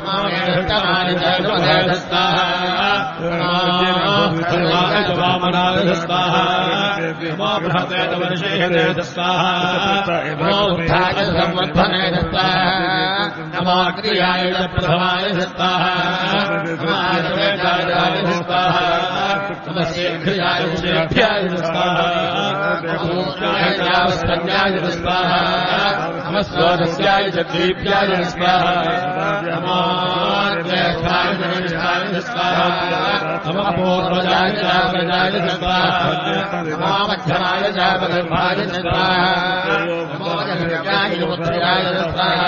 नमस्वादस्याय जगदीप्याय स्वाहा नमो स्वाहा नमः पूर्वजाय जावजाय स्वाहा नमो मध्यमाय जावगर्भाय स्वाहा नमो जगदाय पुत्राय स्वाहा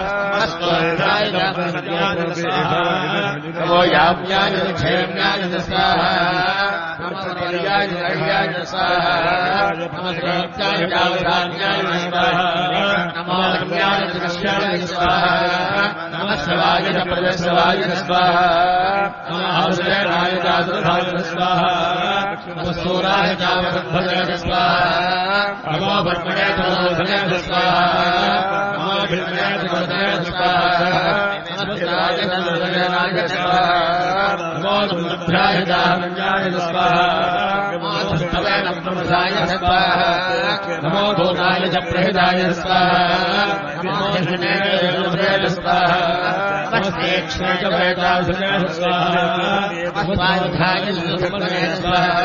नमस्वाय जावजाय स्वाहा नमो याम्याय क्षेम्याय स्वाहा नमो पर्याय अर्याय स्वाहा नमो श्रेष्ठाय जावजाय स्वाहा नमो रम्याय दृश्याय स्वाहा नमः शिवाय प्रजस्वाय स्वाहा नमः हर्षराय जातुर्भाय स्वाहा नमः सूराय जावगर्भाय स्वाहा नमो ब्रह्मणे तमोधने स्वाहा नमो विष्णुवे तमोधने स्वाहा नमः शिवाय नमोधनाय स्वाहा नमो नमोभ्याय जावजाय स्वाहा नमो धृष्टवे नमोभ्याय स्वाहा नमो भूताय च प्रहिताय स्वाहा नमो हिरण्ये नमोभ्याय स्वाहा नमस्ते क्षेत्रवेदाय स्वाहा नमस्वायुधाय नमोभ्याय स्वाहा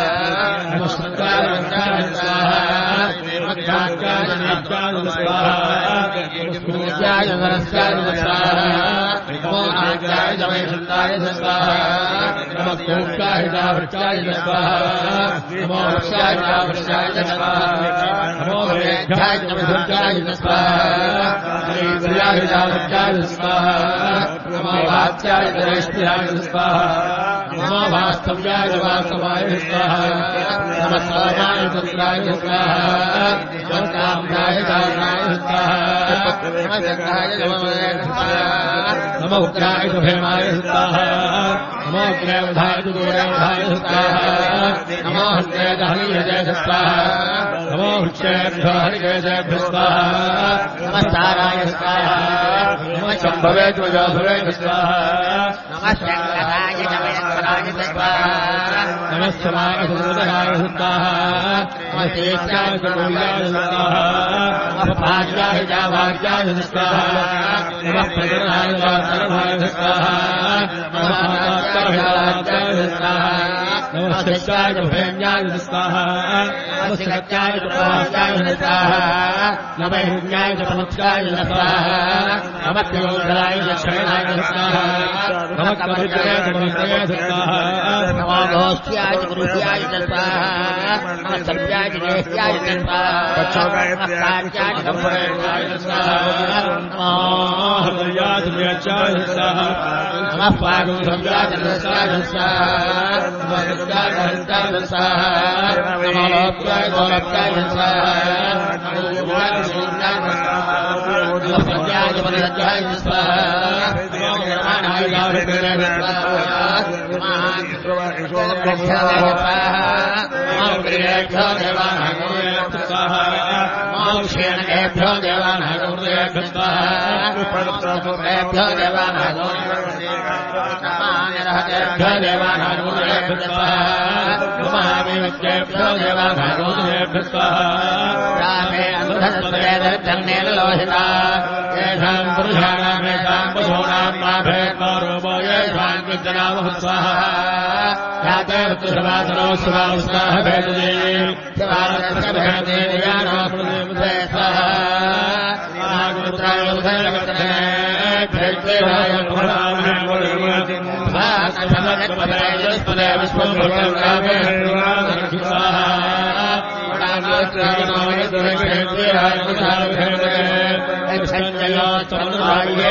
नमस्कृताय स्वाहा नमस्काराय स्वाहा नमस्कृत्याय नरस्याय स्वाहा नमो आज्ञाय वैशुद्धाय स्वाहा नमो कोक्काय जावृत्याय स्वाहा नमो वृक्षाय जावृत्याय स्वाहा नमो वेद्याय नमोभ्याय स्वाहा प्रियाय जावृत्याय स्वाहा नमो वाच्याय ज्येष्ठाय स्वाहा नमो वास्तव्याय वास्तवाय स्वाहा नमः स्वामाय पुत्राय स्वाहा नमः काम्याय काम्याय स्वाहा नमः जगाय नमोय स्वाहा नमो उग्राय भीमाय स्वाहा नमो अग्रेवधाय दूरेवधाय स्वाहा नमो हस्तेजहनिजय स्वाहा नमो वृक्षेभ्यो हरिकेशेभ्यो स्वाहा नमः साराय स्वाहा नमः शम्भवे ध्वजभवे स्वाहा नमः शङ्कराय जमयङ्कराय स्वाहा नमः समाय सुदराय स्वाहा नमः शेषाय सुमूल्याय स्वाहा नमः भाग्याय जावाग्याय स्वाहा नमः प्रजनाय वासरभाय स्वाहा नमः मातात्मभाय स्वाहा नमः शिष्टाय भैन्याय स्वाहा नमः शिक्षाय प्रभास्याय स्वाहा नमः हिरण्याय प्रमुखाय स्वाहा नमः त्रिलोचनाय दक्षिणाय स्वाहा नमः कमलजय कमलजय स्वाहा नमः घोष्याय गुरुभ्याय स्वाहा नमः सत्याय ज्येष्ठाय स्वाहा नमः कार्याय गम्भीराय स्वाहा नमः हृदयाय व्याचाय स्वाहा नमः पागुभ्याय स्वाहा नमः हृदयाय हृदयाय स्वाहा नमः लोक्याय गोलोक्याय स्वाहा नमः योगाय योगाय नमः पद्याय पद्याय स्वाहा नमः ज्ञानाय ज्ञानाय स्वाहा नमः प्रियेभ्यो देवानां स्वाहा नमः क्षेणेभ्यो देवानां स्वाहा नमः देवानां नमः देवानां स्वाहा नमः विवेकेभ्यो देवानां स्वाहा रामे अन्धस्वरेदर्जन्नेन लोहिता येषां पुरुषाणां येषां पशूनां माभेत्मारूपो येषां विद्यनामः स्वाहा याते ऋतुसभासनो स्वाहा भेदे शिवानस्कभेदे यानो प्रदेवसे स्वाहा नागपुत्राय उदयगतने भेदेवाय पुराणे स्वाहा पदे विश्वभूतकामे स्वाहा संजयो चंद्राये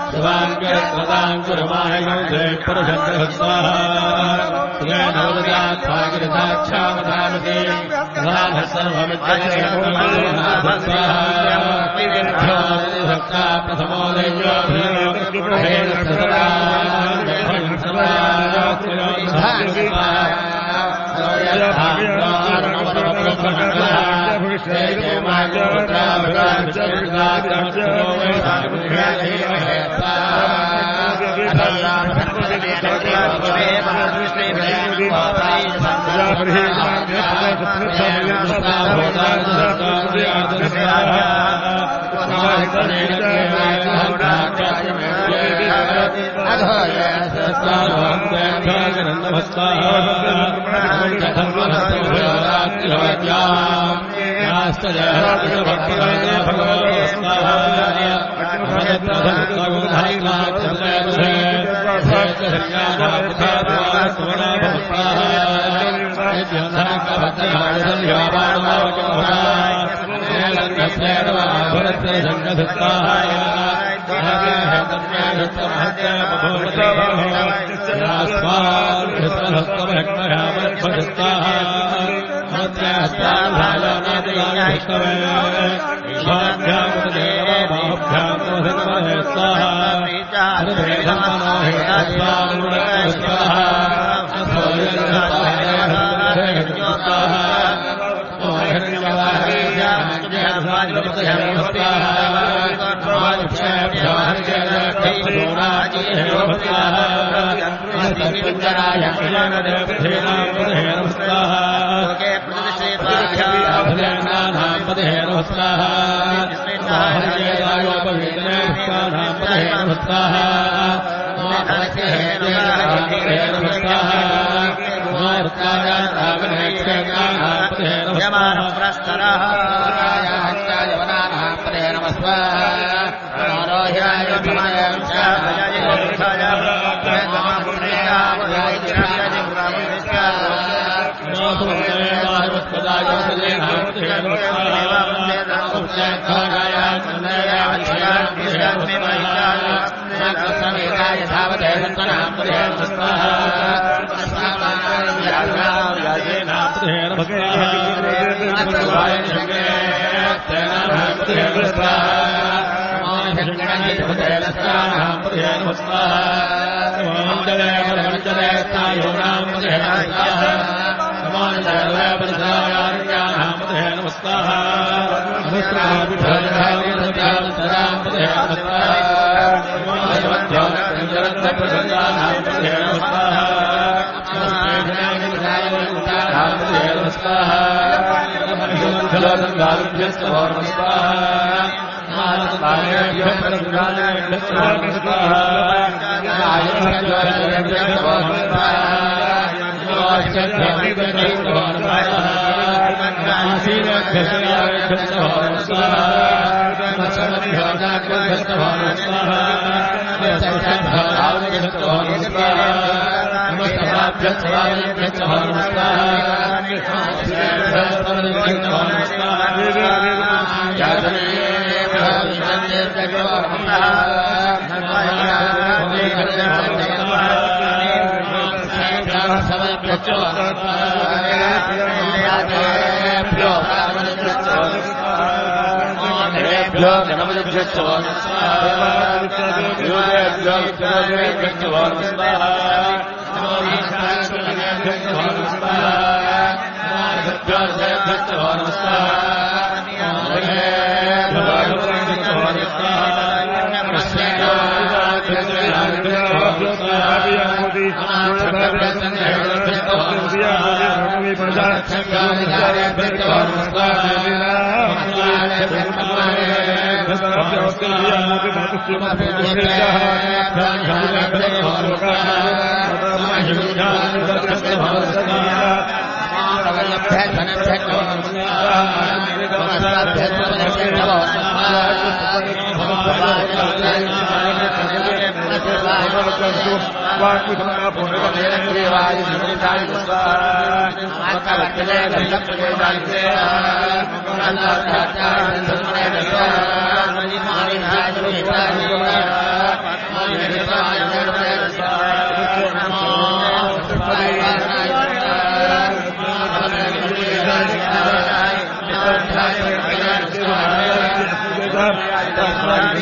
शिवाङ्कुरमायगौधे पुरुषन्तः नवदयात्साक्षावधानते सर्वमिच्छा प्रथमोदयो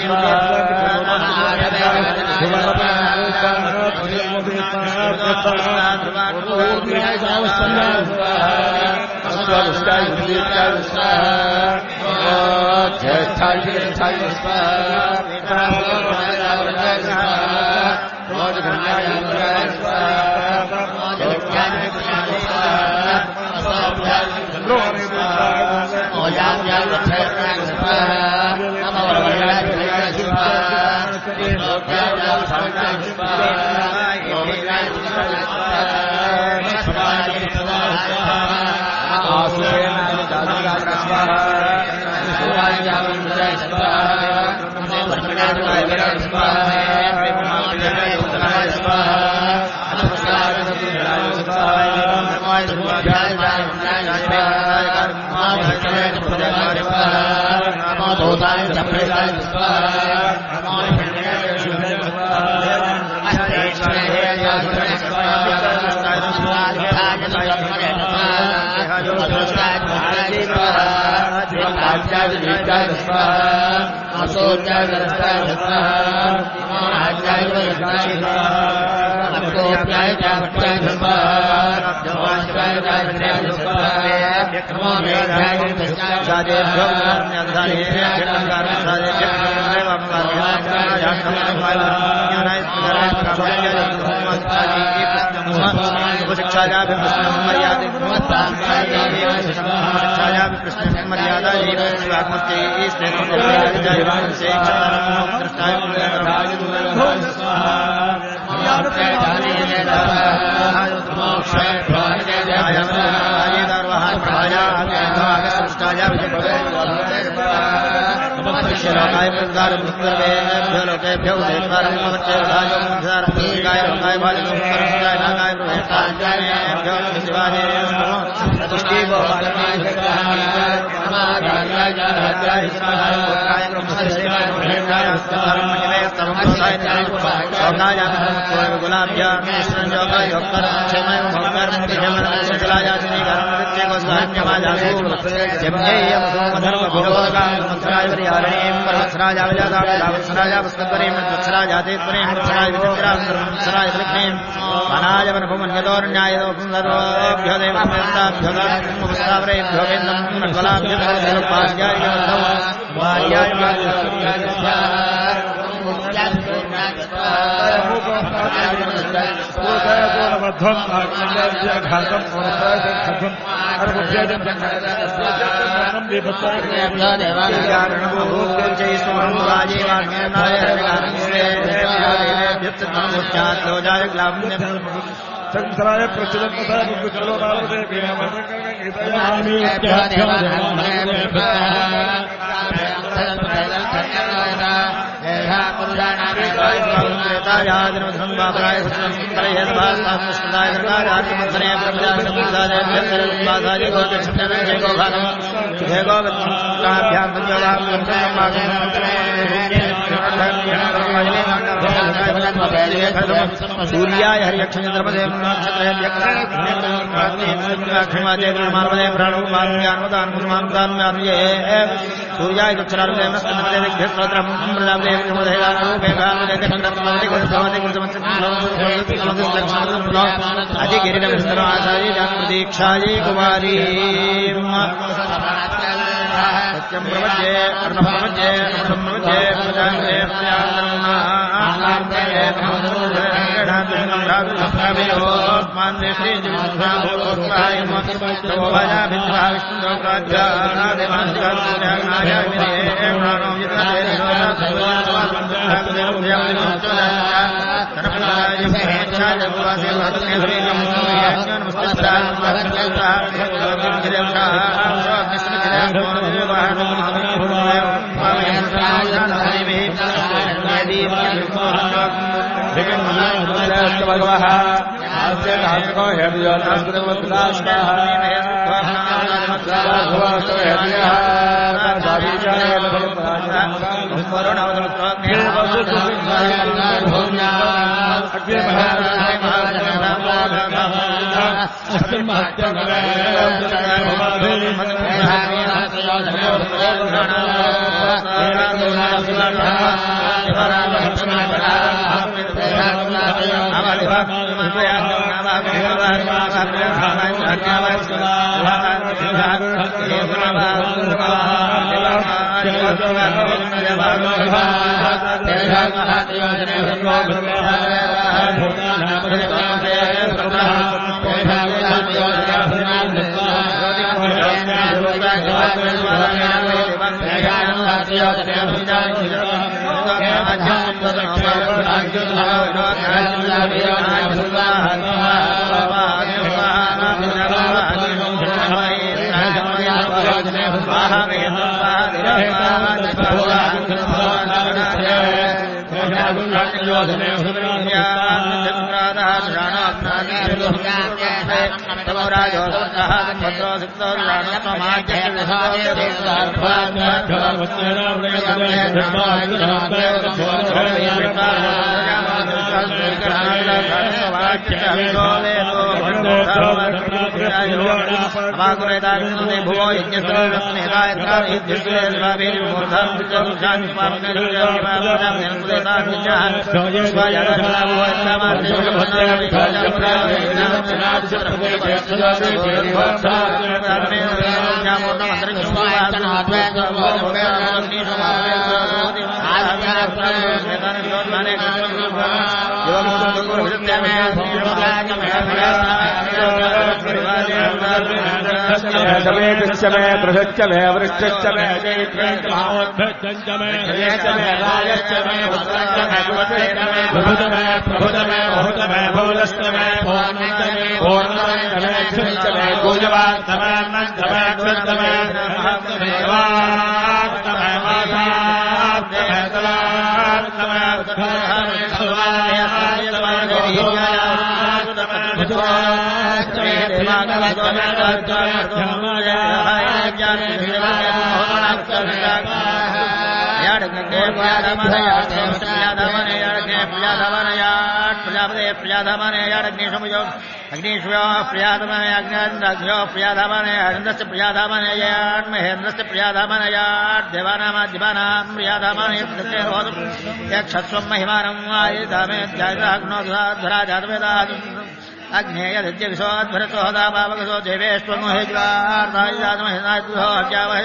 सूर्याय हरियक्षन्द्रमदे सूर्याय प्रतीक्षायै कुमारी सत्यं प्रवच्ये अर्णं प्रवच्ये अमृतं प्रवच्ये प्रजाङ्गे अग्नेय दिव्य विशोधरतो दावावगो देवेश्वरो हेज्वार्दायदामहेनायतुहोज्यावहे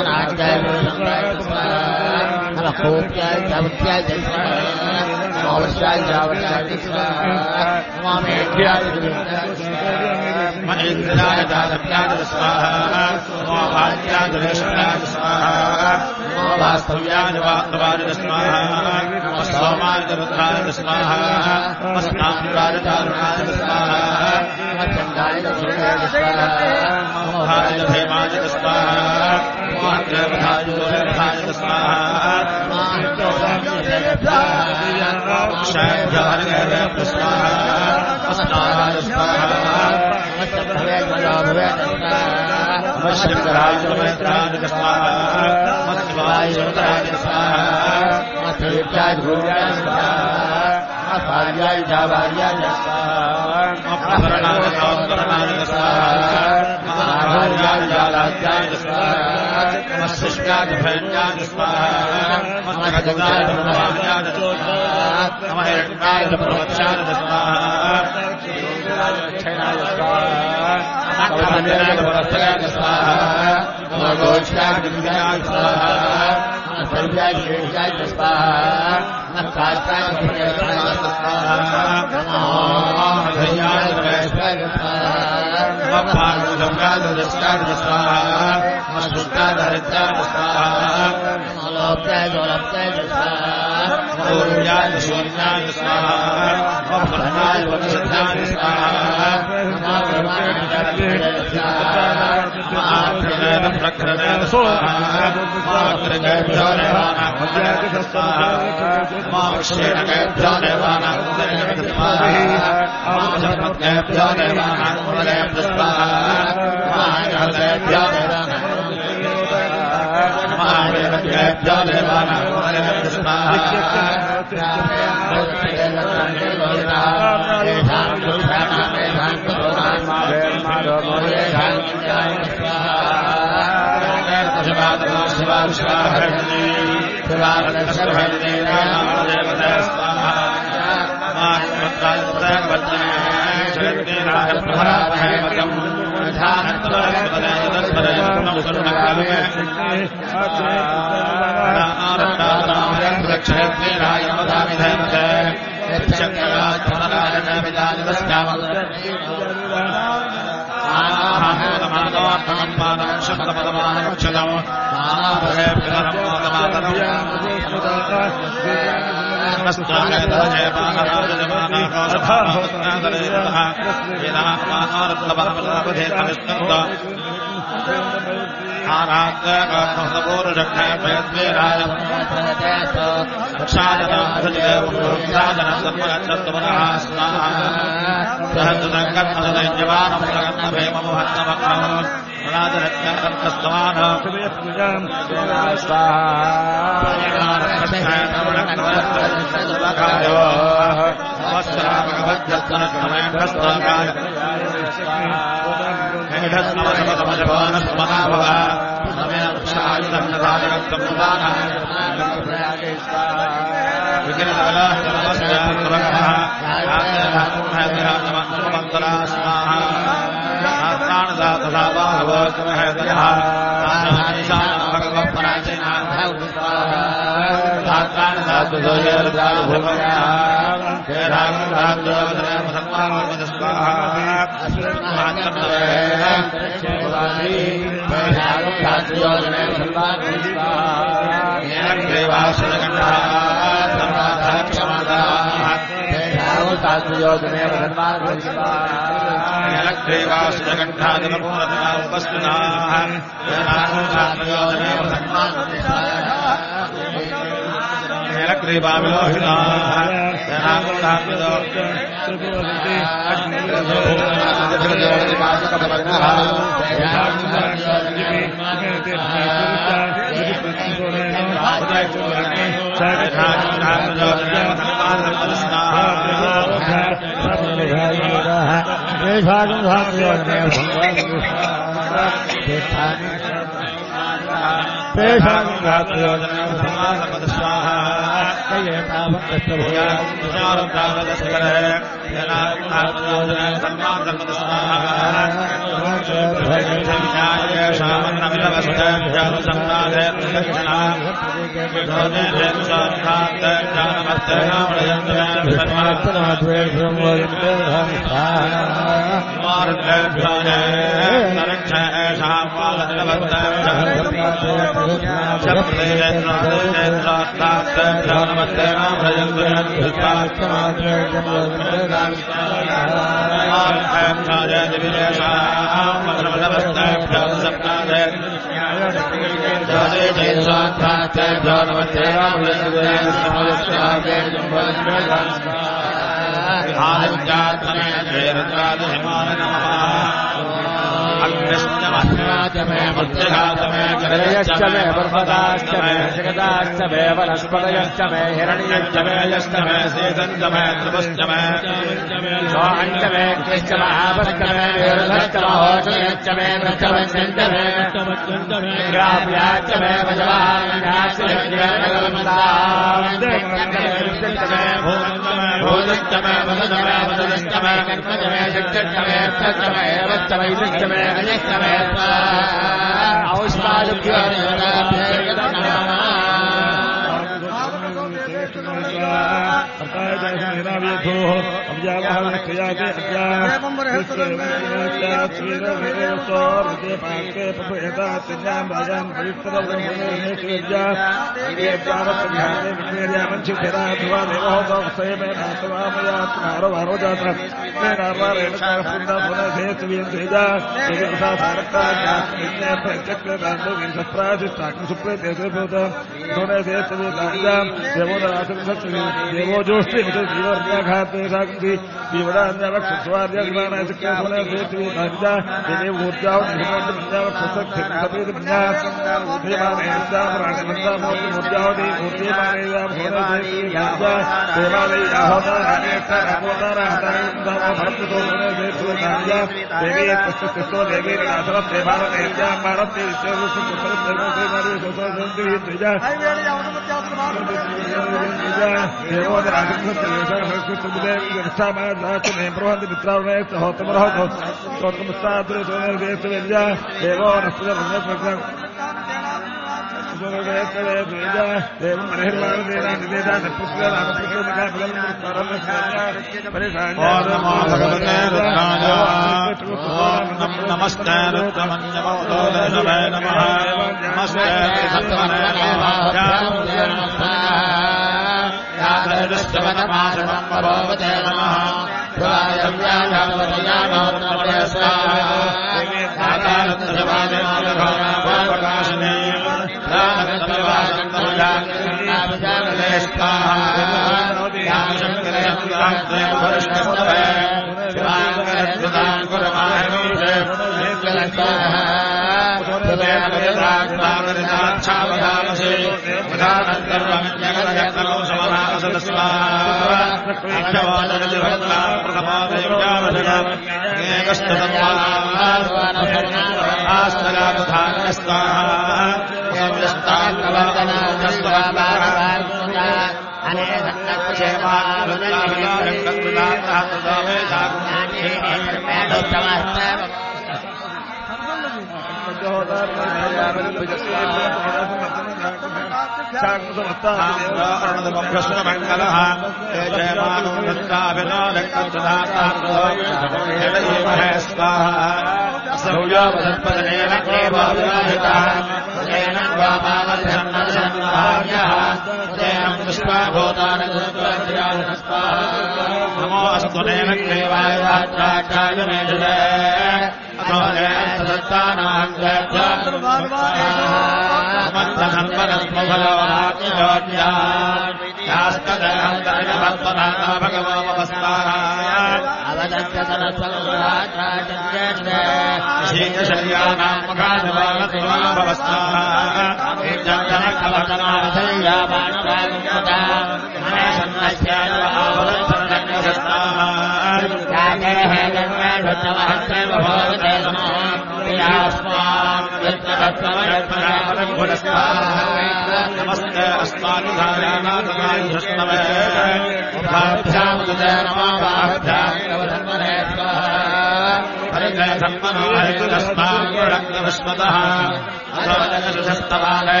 नमस्ते अस्मानुधारानाथकायुष्णवे उभाभ्यामुदे नमो वाभ्यामुदे हरिजय धर्मनो हरितस्मान्विष्मतः अधोजगशस्तवाले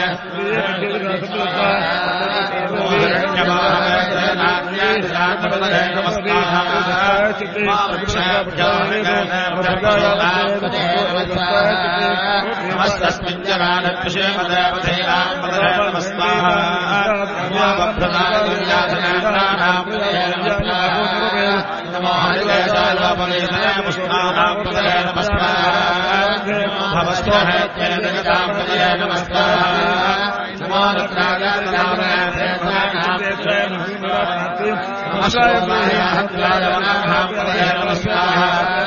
नमस्तस्मिन् जगानक्षेमदेवधेनाम्पदे नमस्ताः नमो हरिवेशालोपलेशने पुष्णानाम्पदे नमस्ताः भवस्वहेत्येतनिताम्पदे नमस्ताः नमो रुद्राजानाम्पदे नमस्ताः नमस्ताः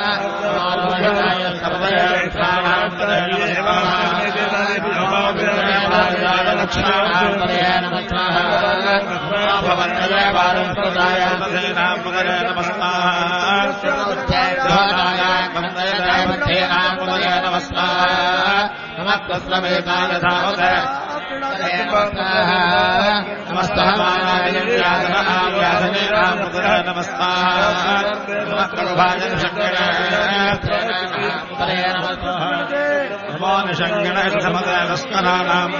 नमो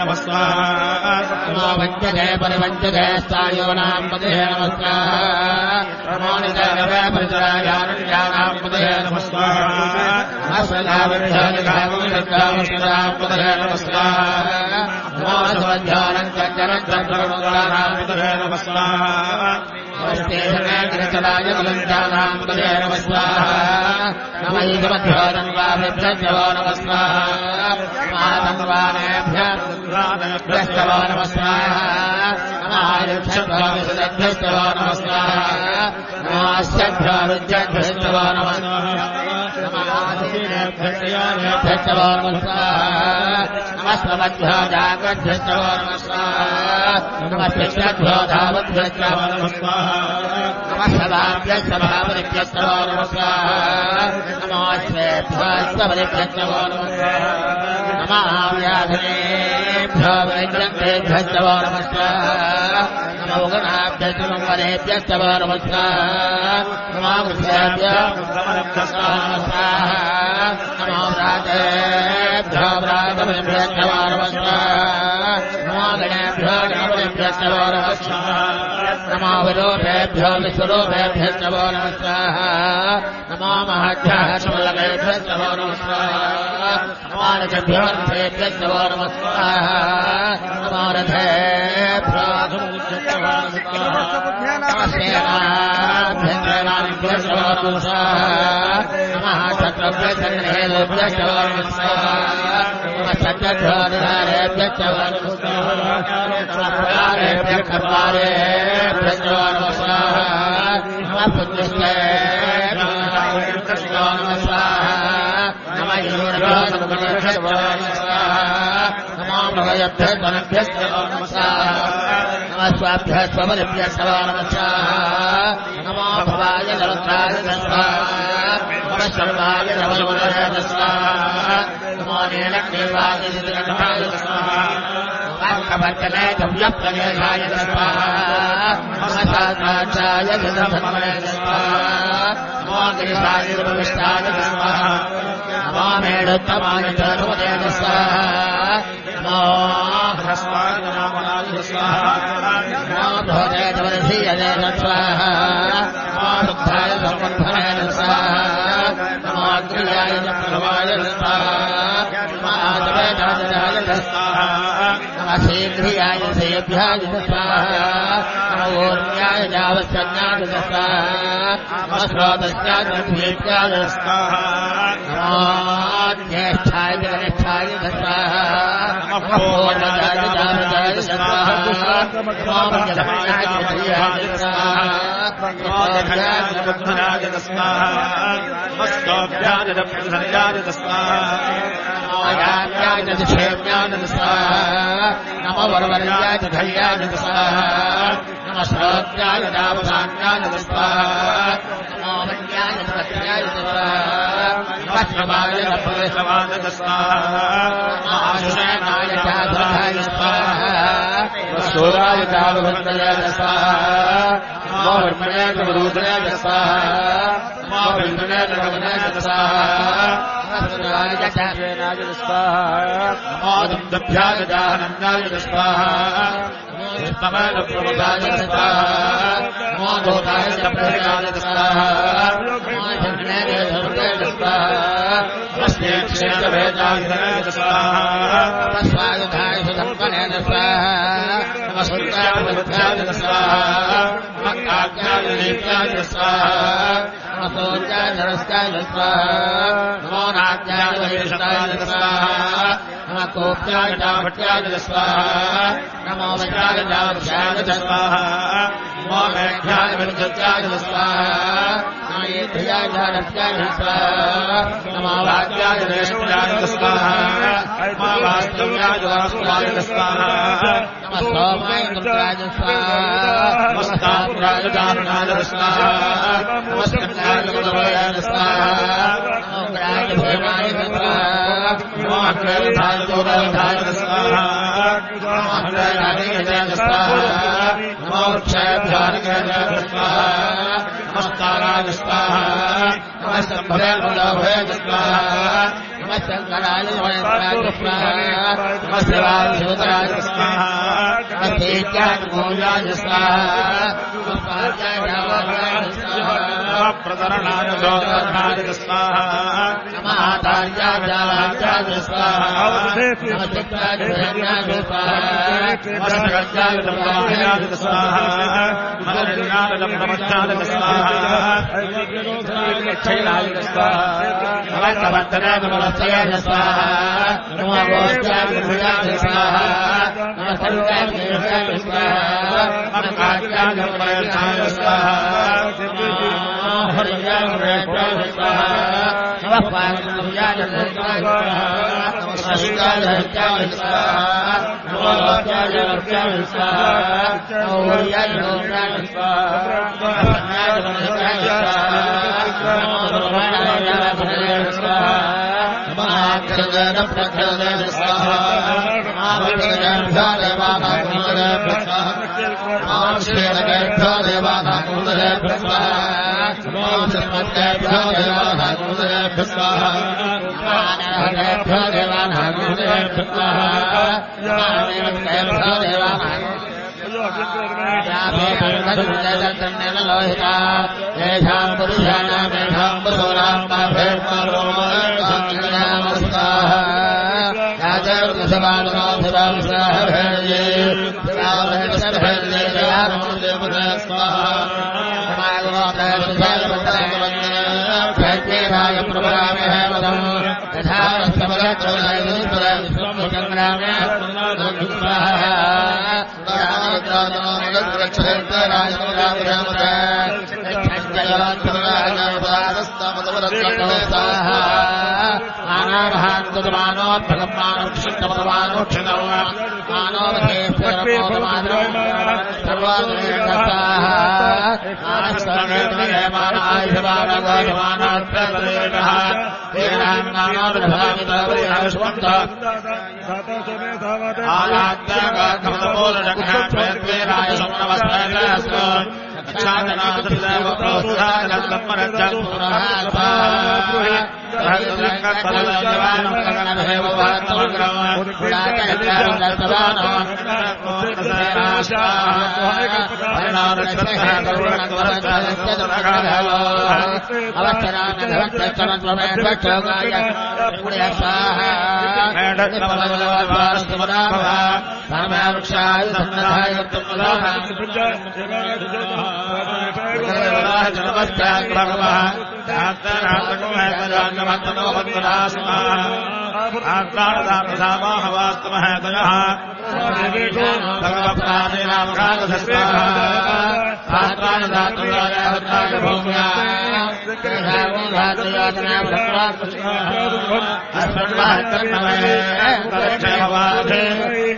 वञ्चते परिवञ्चते स्थायोनां पदे नमस्कार नमो निजगवे परिचरायानुजानां पदे नमस्कार नमस्कारां पदे नमस्कार नमो स्वध्यानं चञ्चरञ्चरणोदानां पदे नमस्कार नमस्तेशनाय कुलञ्चानां पदे नमस्कार नमैकमध्योदं वाभ्यश्चवो नमस्कार मातङ्वानेभ्यः नमस्कार नमायुक्षभ्यश्चवो नमस्कार नमास्यभ्यविद्यभ्यश्चवो नमस्कारो नमस्कार नमस्मभ्यो जागभ्यश्चवो नमस्कार नमस्भ्यो धावभ्यश्चवो नमस्कार नमस्सभाभ्यश्चभावभ्यश्चवो नमस्कार नमोऽश्वेभ्यश्चवभ्यश्चवो नमस्कार नमाव्याधनेभ्यो वैद्यभ्यश्चवो नमस्कार नमो गणाभ्यश्चवो नमस्कार नमो वृक्षेभ्यो नमस्कार नमो व्रातेभ्यो व्रातभ्यश्चवो नमस्कार नमो गणेभ्यो गणपतिभ्यश्चवो नमस्कार नमो विरूपेभ्यो विश्वरूपेभ्यश्चवो नमस्कार नमो महद्भ्यः समलभेभ्यश्चवो नमस्कार नमो रथेभ्यो रथेभ्यश्चवो नमस्कार नमो रथेभ्यो नमस्तेनाभ्यश्चवो नमस्कार नमः छत्रभ्यश्चवो नमस्कार नमः छत्रभ्यो निधारेभ्यश्चवो नमस्कार खपारेभ्यश्चवो नमस्कार नमः पुत्रश्चेभ्यो नमस्कार नमः यूर्भ्यो नमस्कार नमो भगवद्भ्यश्चवो नमस्कार नमः स्वाभ्यः स्वबलिभ्यश्चवो नमस्कार नमो भवाय जलत्राय नमस्कार नमः सर्वाय नमस्कार नमो नीलग्रीवाय नमस्कार नमः गव्यप्रदेशाय नमस्कार नमः साधाचाय नमस्कार नमो गिरिशाय नमस्कार नमो मेढोत्तमाय नमस्कार नमो ह्रस्वाय नमो भोजे जवरधीय नमस्कार नमो रुद्धाय संवर्धनाय नमस्कार नमो अग्नियाय प्रभवाय नमस्कार नमो आदवेदाय नमस्कार नमः शीघ्रियाय सेभ्याय नमस्कार नमो ऊर्म्याय जावत्सन्याय नमस्कार नमः स्रोतस्याय नमस्कार नमो ज्येष्ठाय कनिष्ठाय नमस्कार नमः पूर्वजाय जावताय नमस्कार नमो मध्यमाय नमस्कार नमो दक्षिणाय नमस्कार नमः स्तोभ्याय नमस्कार नमो याम्याय दक्षेम्याय नमस्कार नमो वरवर्याय धैर्याय नमस्कार नमः श्रोत्याय दावसान्याय नमस्कार नमो वन्याय नमस्कार नमः विक्रमाय प्रवेशवाय आशुषेनाय चाधाय स्वाहा सूराय चावभद्राय स्वाहा ब्रह्मणे प्रभूतनाय स्वाहा ब्रह्मणे प्रभूतनाय स्वाहा स्वाहा दभ्याय दानन्दाय स्वाहा नमः प्रभुताय स्वाहा गोताय प्रभुताय स्वाहा ब्रह्मणे प्रभूतनाय स्वाहा अस्मै क्षेत्रभेदाय स्वाहा स्वायुधाय सुधम्पने स्वाहा नमस्कृताय प्रभुताय स्वाहा मक्काज्ञाय नीत्याय स्वाहा नमोज्ञाय नरस्याय स्वाहा नमो नाज्ञाय वैष्णाय स्वाहा नमः कोप्याय भट्याय स्वाहा नमो वज्राय जावृषाय स्वाहा नमो मेघ्याय विद्युत्याय स्वाहा नमो येभ्याय जारस्याय स्वाहा नमो वाक्याय रेष्म्याय स्वाहा नमो वास्तव्याय वास्तवाय स्वाहा नमः सोमाय इंद्राय स्वाहा नमस्ताम्राय दारुणाय स्वाहा नमस्कृताय गुरुवाय स्वाहा नमो ग्राय भीमाय स्वाहा नमो अग्रविधाय दोरविधाय स्वाहा नमो अग्रविधाय स्वाहा नमो क्षयभ्याय स्वाहा नमस्काराय स्वाहा नमः सम्भवे मुलभवे स्वाहा नमः शंकराय वैष्णाय स्वाहा नमः शिवाय शिवतराय स्वाहा नमः तेजाय भोजाय स्वाहा नमः पार्याय रावणाय स्वाहा नमः प्रतरणाय दोरणाय स्वाहा नमः आचार्याय जालाय स्वाहा नमः चित्राय भैरवाय स्वाहा नमः जगज्जाय ब्रह्माय स्वाहा नमः निर्णाय ब्रह्मचार्य स्वाहा क्षैलाय स्वाहा नमः तवत्तराय नमस्ताय स्वाहा नमः गोष्ठाय भुजाय स्वाहा नमः सर्वाय देवाय स्वाहा नमः कात्याय ब्रह्मचार्य स्वाहा नमः हरियाय ब्रह्मचार्य स्वाहा नमः पार्वत्याय स्वाहा नमः शिवाय हरियाय स्वाहा नमः वाक्याय वाक्याय स्वाहा नमः हरियाय ब्रह्मचार्य स्वाहा नमः संज्ञाय ब्रह्मचार्य स्वाहा नमः ब्रह्मणाय ब्रह्मचार्य स्वाहा नमः अग्रजन प्रखरजन स्वाहा नमः भगवान देवानाकुंडले स्वाहा नमः श्रीरकेभ्यो देवानाकुंडले स्वाहा नमः ब्रह्मदेभ्यो देवानाकुंडले स्वाहा नमः नरहरेभ्यो देवानाकुंडले स्वाहा नमः देवतेभ्यो देवानाकुंडले लोहिता येषां पुरुषाणां येषां पशूनां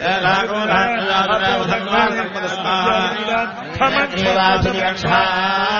सर्व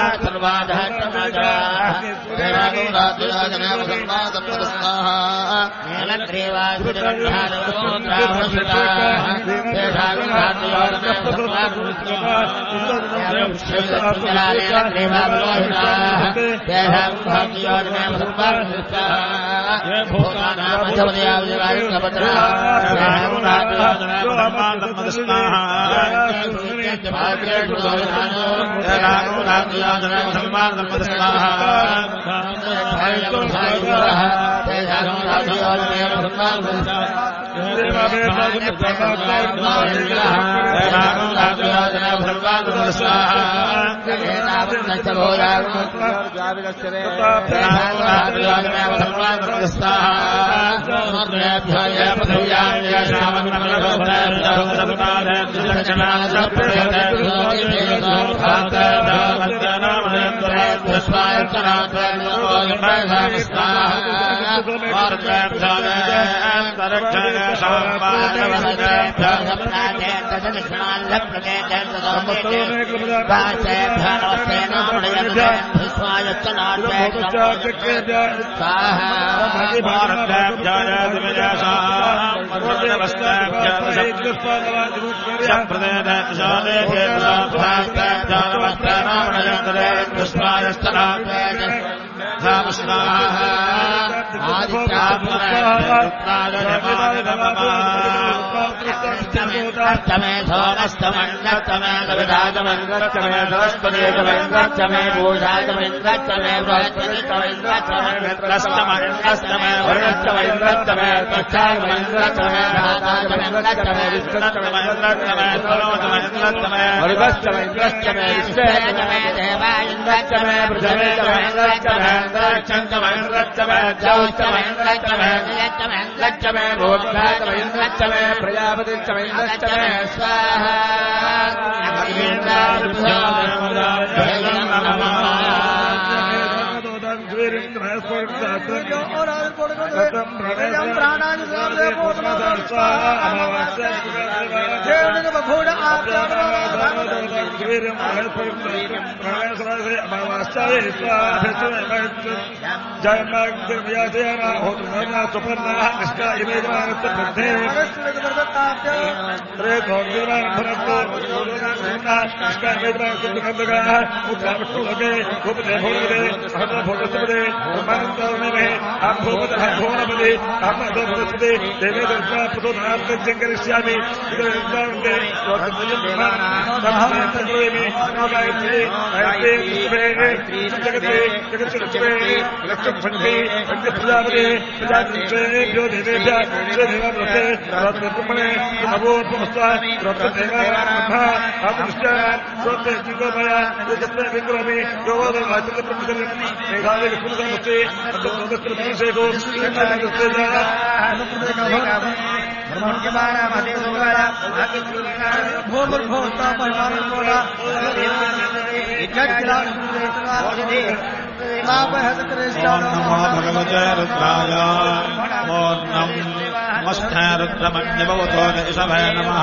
नमस्ते रुद्रमण्यवतो ईशवे नमः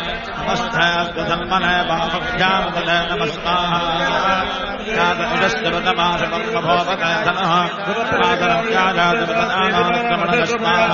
नमस्ते स्वधन्मने बाहुभ्यामदले नमस्ताः यादविदश्चरुतमाशकर्मभोवते धनः मातरं याजातिपदनानाक्रमणस्माः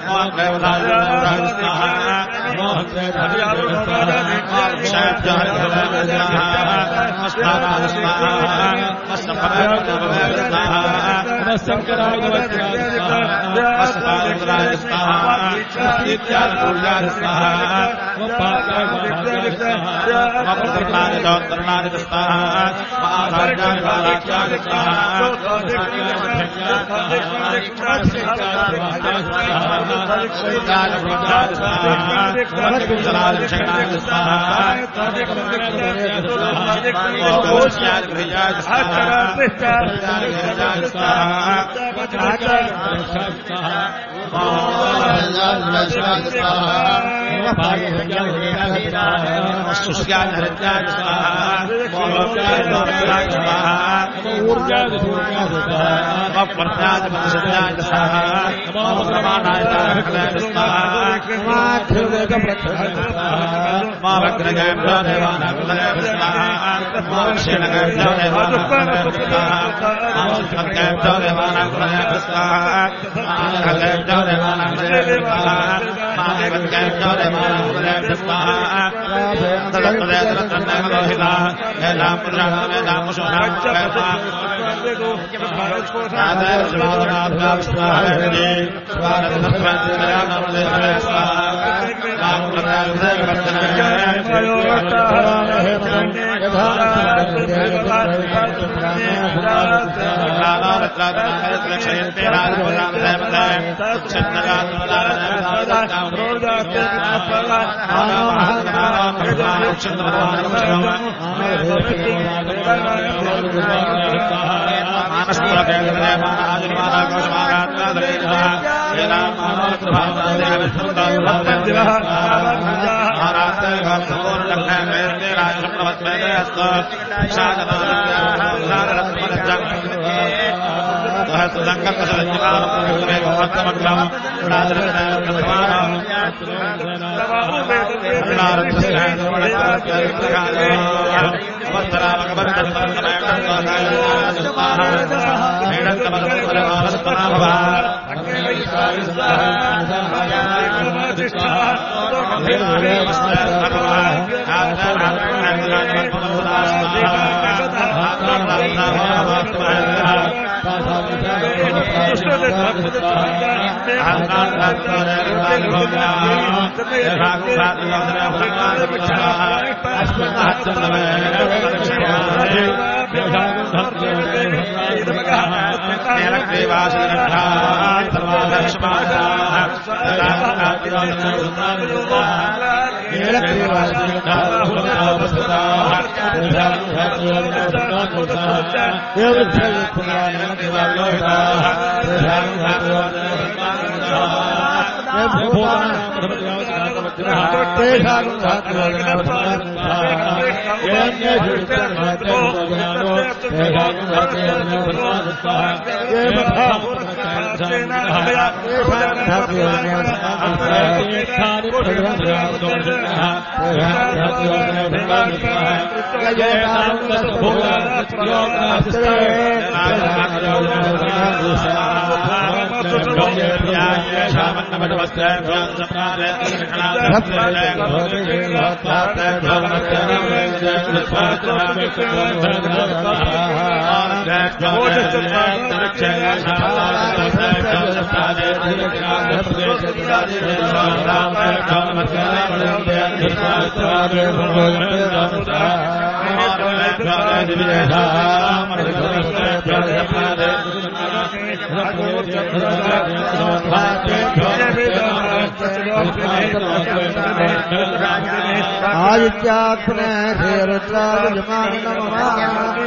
आदित्यात्मने श्रीरुद्राजमानि नमः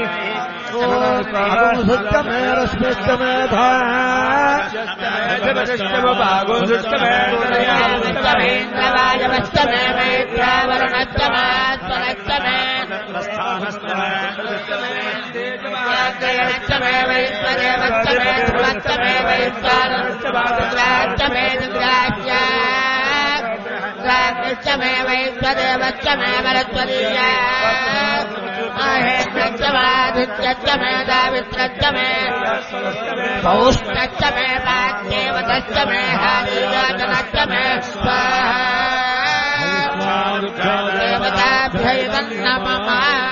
सत्यमे रश्मिष्टमे भागोष्टमे मैत्रावरणश्चमात्मनश्चमे वैश्वरे ध्रुवश्चमे वैश्वानश्चमे राष्ट्रमे वैश्वदेवश्चमे वरस्वतीया महेन्द्रश्चमादित्यश्चमे दावित्रश्चमे पौष्णश्चमे देवतश्च मे हारीजातनश्च मे स्वाहा देवताभ्यै तन्नमः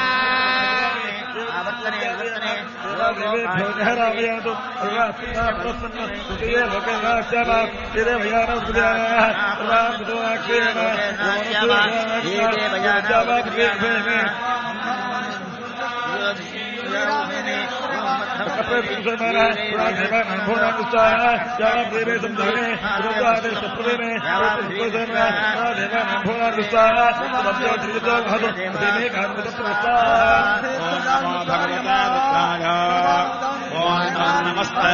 नमस्ते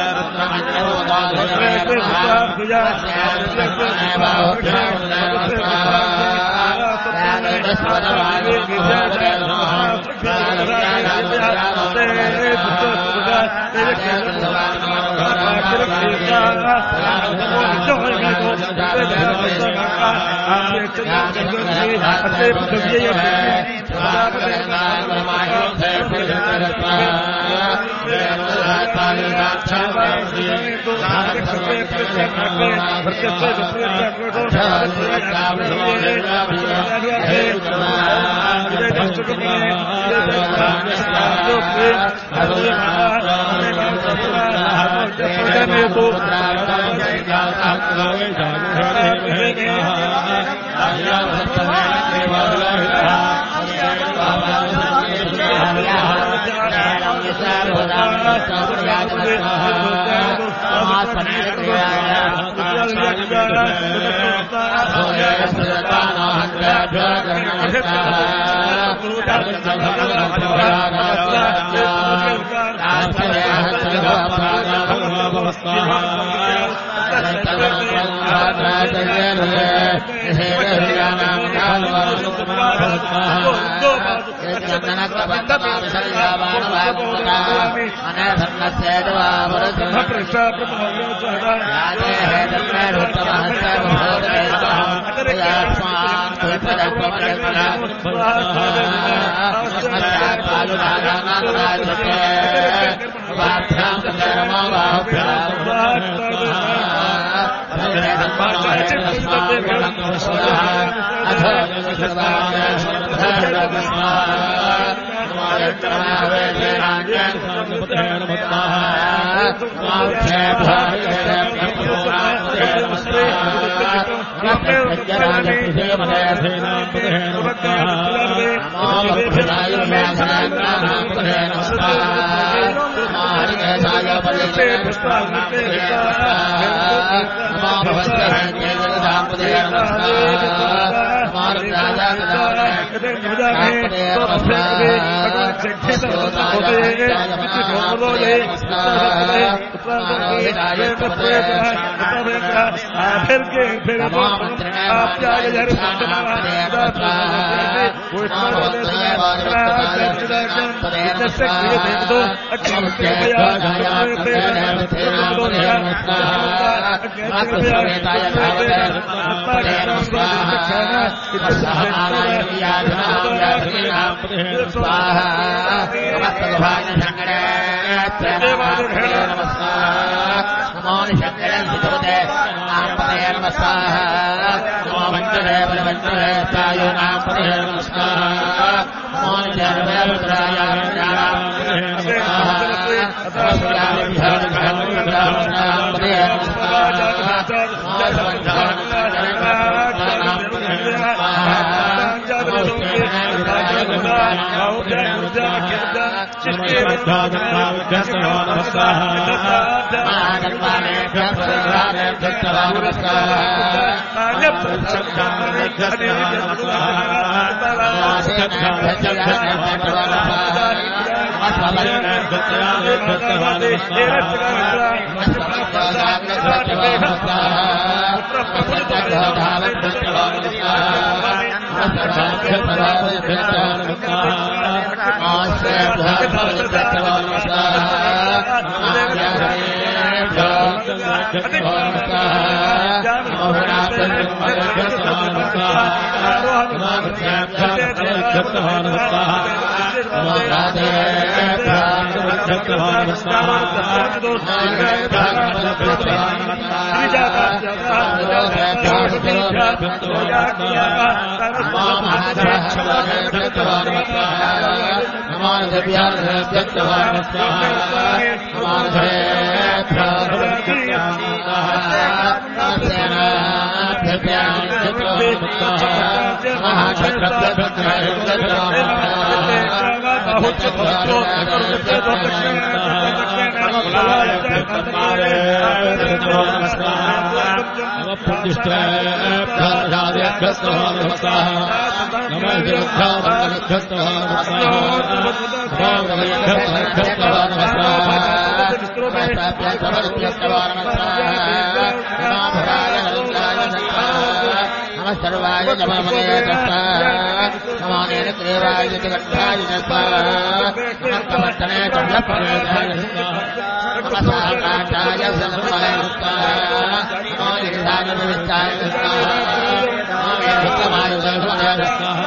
सर्वाय नमः नमानेन देवाय जगत्ताय नमस्तवर्तने चन्द्रप्रवेशाय नमस्काराय सर्वाय नमोनिधाय नमस्ताय नमोनिधमाय सर्वाय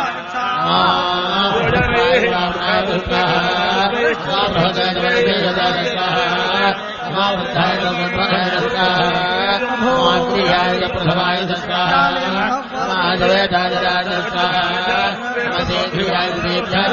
मातृयाय प्रथमाय माधवेदाय नमसेन्द्रियाय देव्याय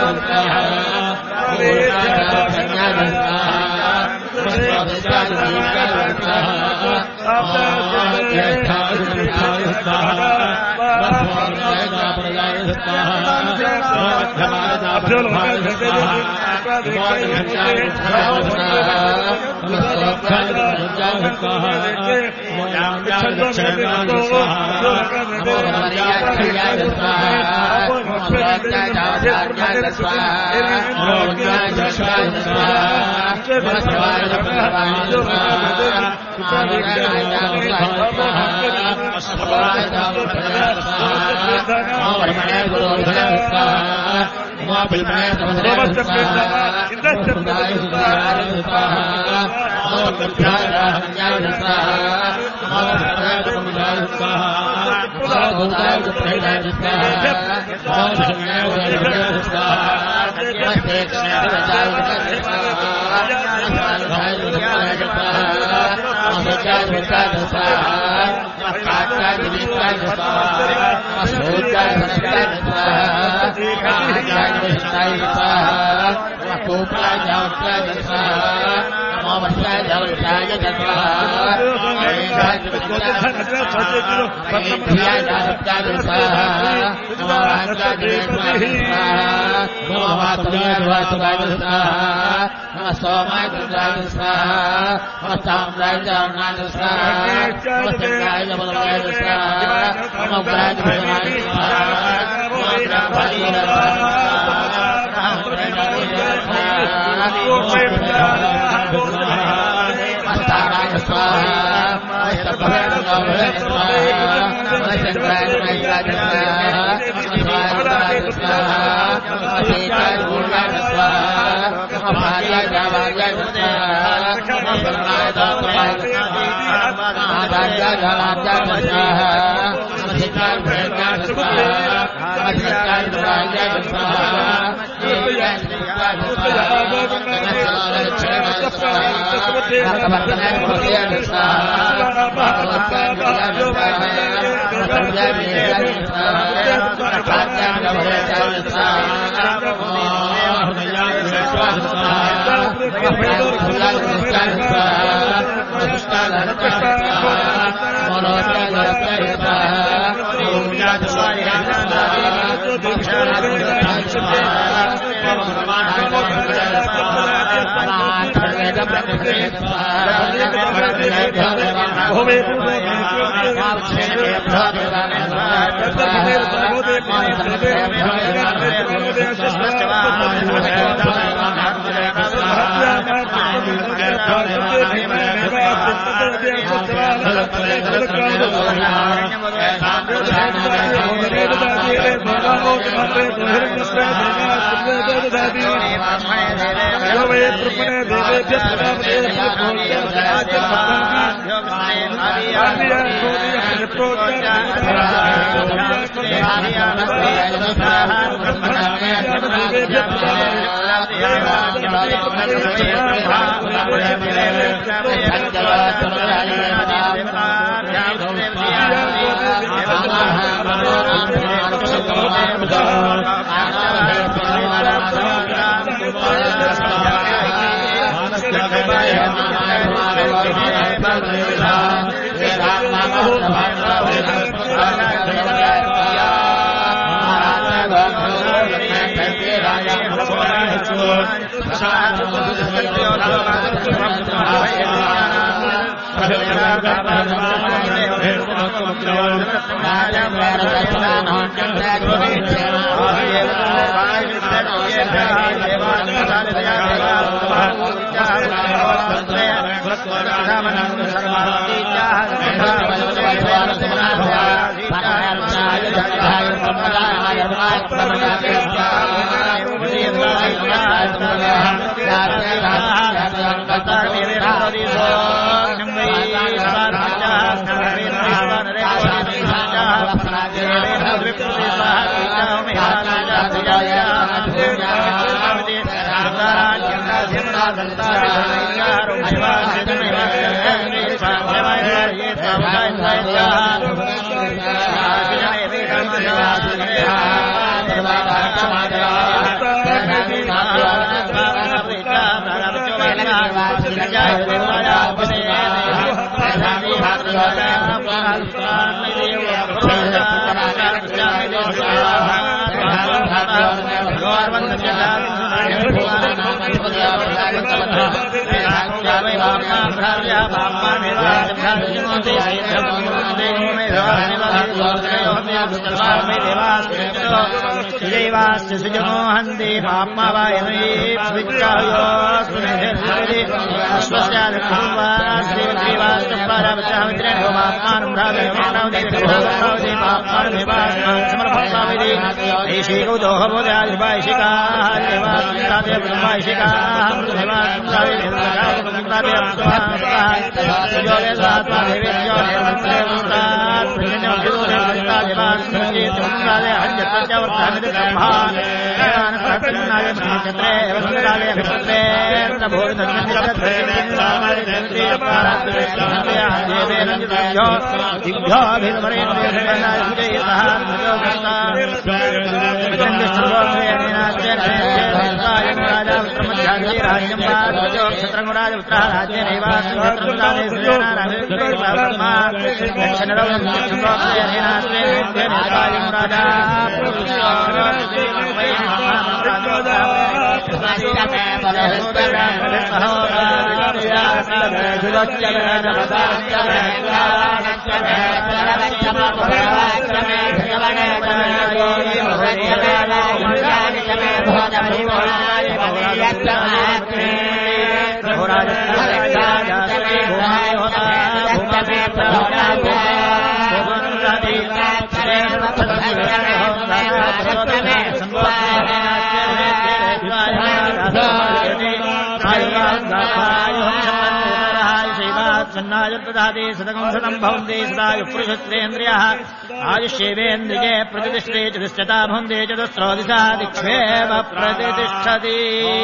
आयुष्येवेन्द्रिये प्रतिष्ठे चतुष्टता भुन्दे चतुस्रोदिशा दिक्षेव प्रतिष्ठति।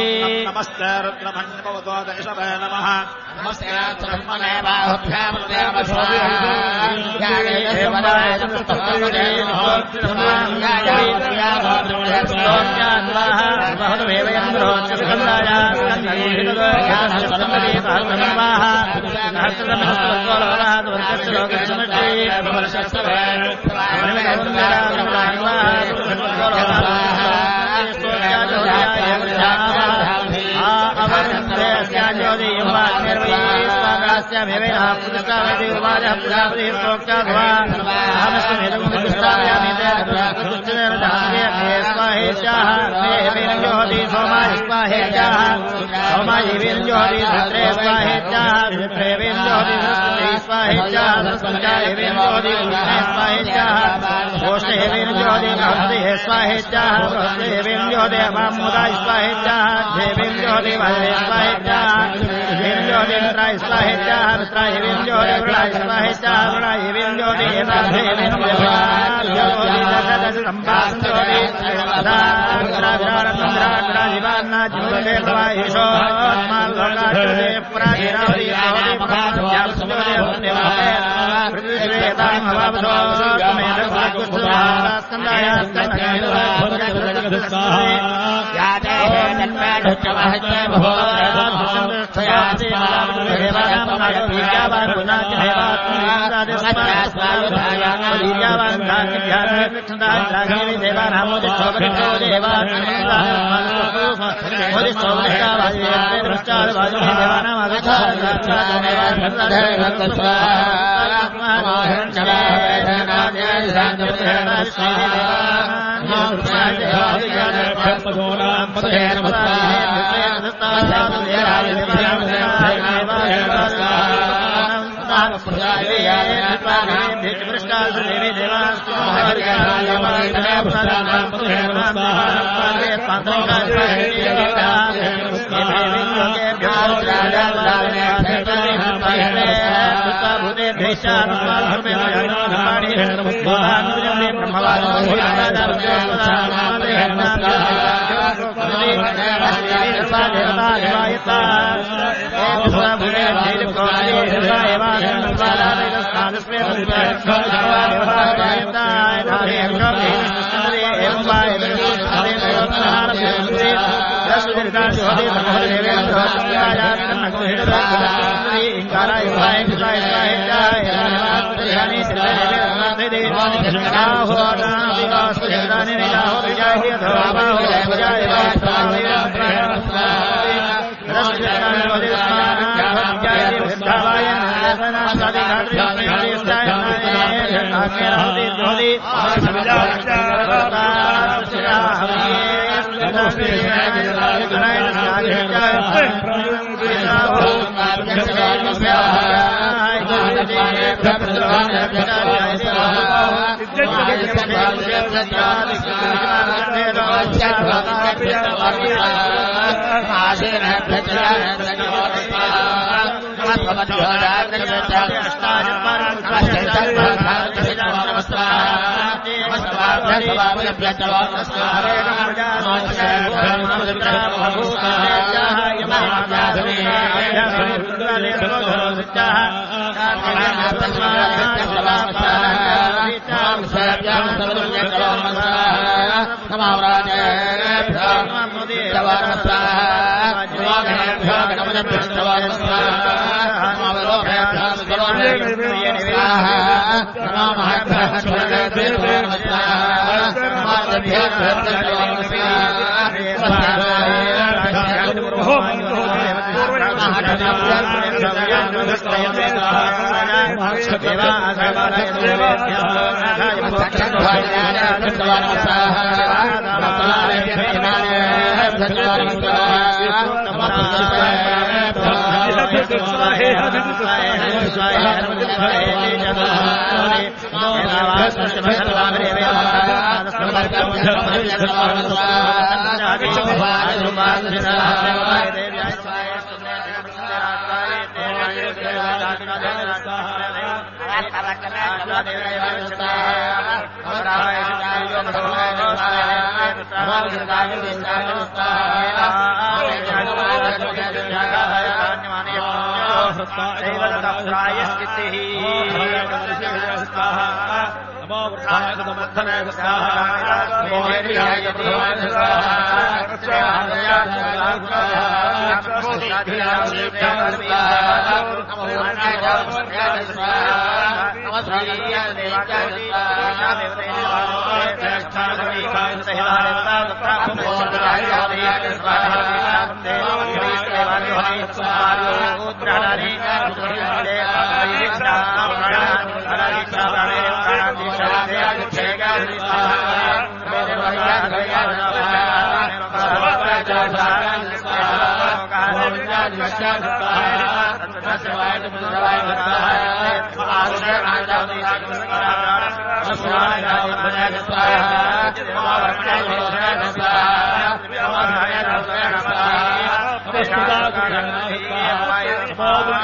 नमस्ते रुद्रभण्डवतोदयशवे नमः। नमस्ते ब्रह्मणे बाहुभ्यां ज्योति मित्राय स्वाहेत्याः मित्राय ज्योति वृणाय स्वाहेत्याः वृणाय ज्योति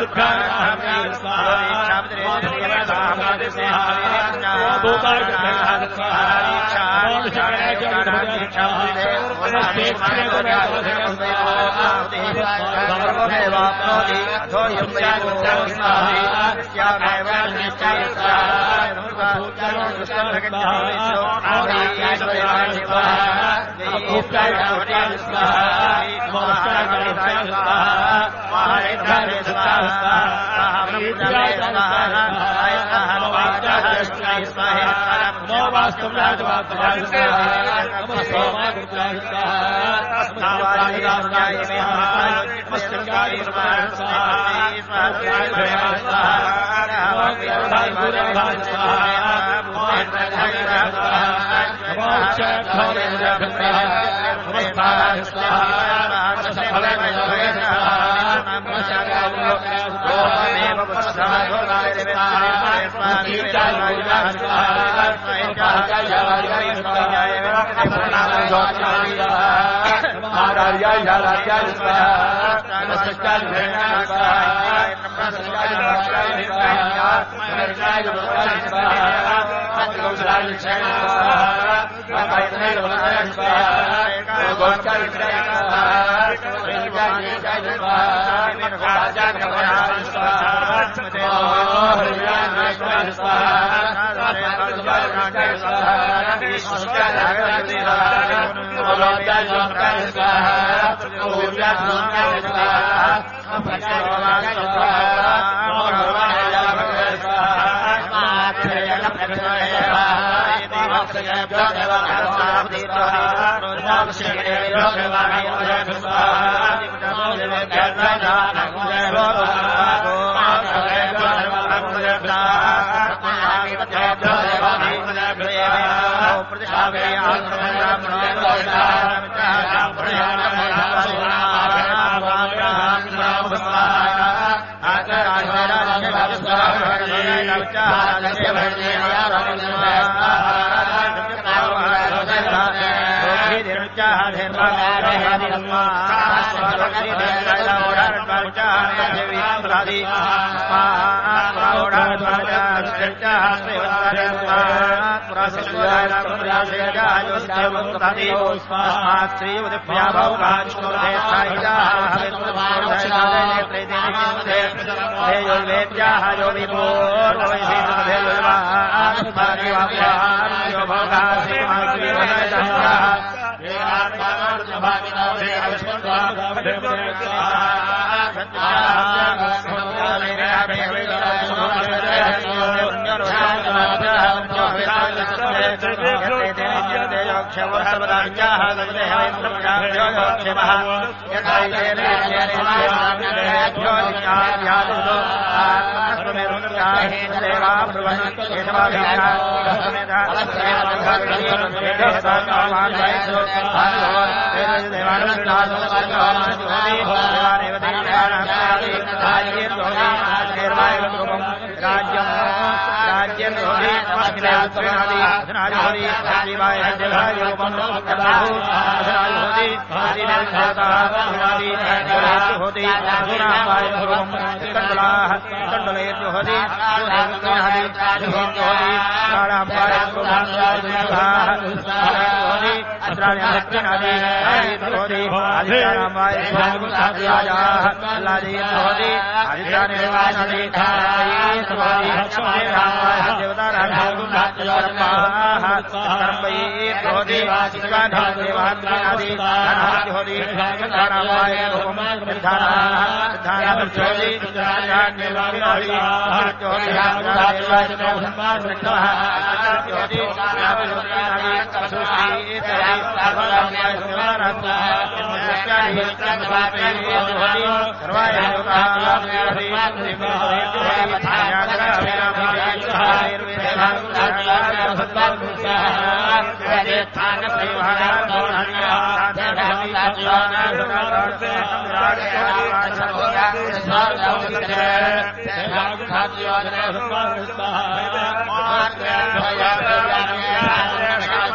Thank you.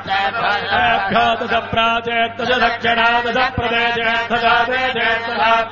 दश प्राचेत् दश दक्षिणा दश प्रदेशेत् दशादेशेत्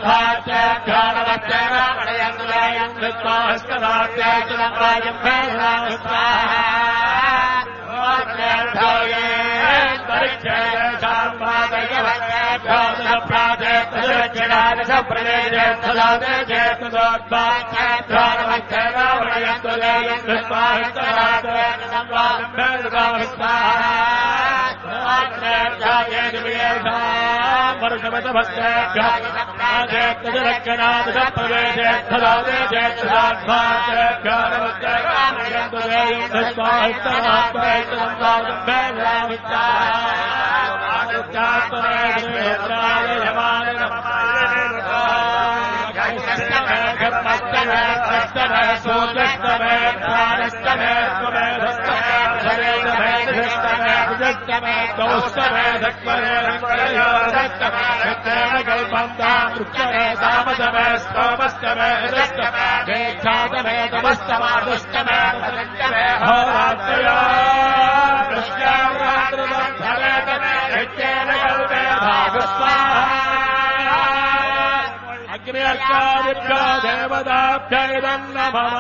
देवताभ्यैदं नमः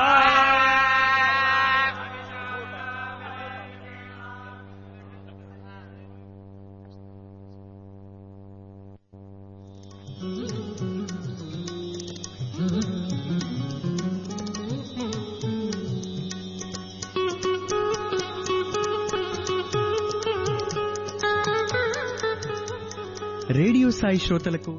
రేడియో సాయి శ్రోతలకు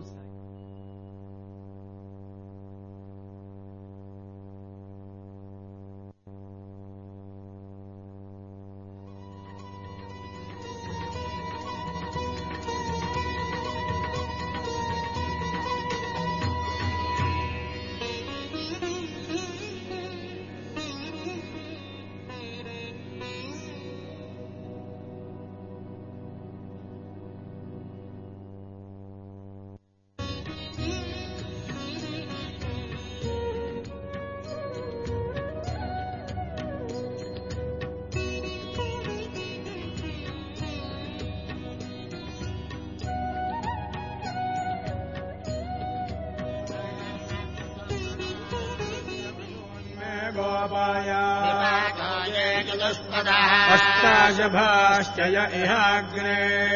अष्टाशभाश्चय इहाग्ने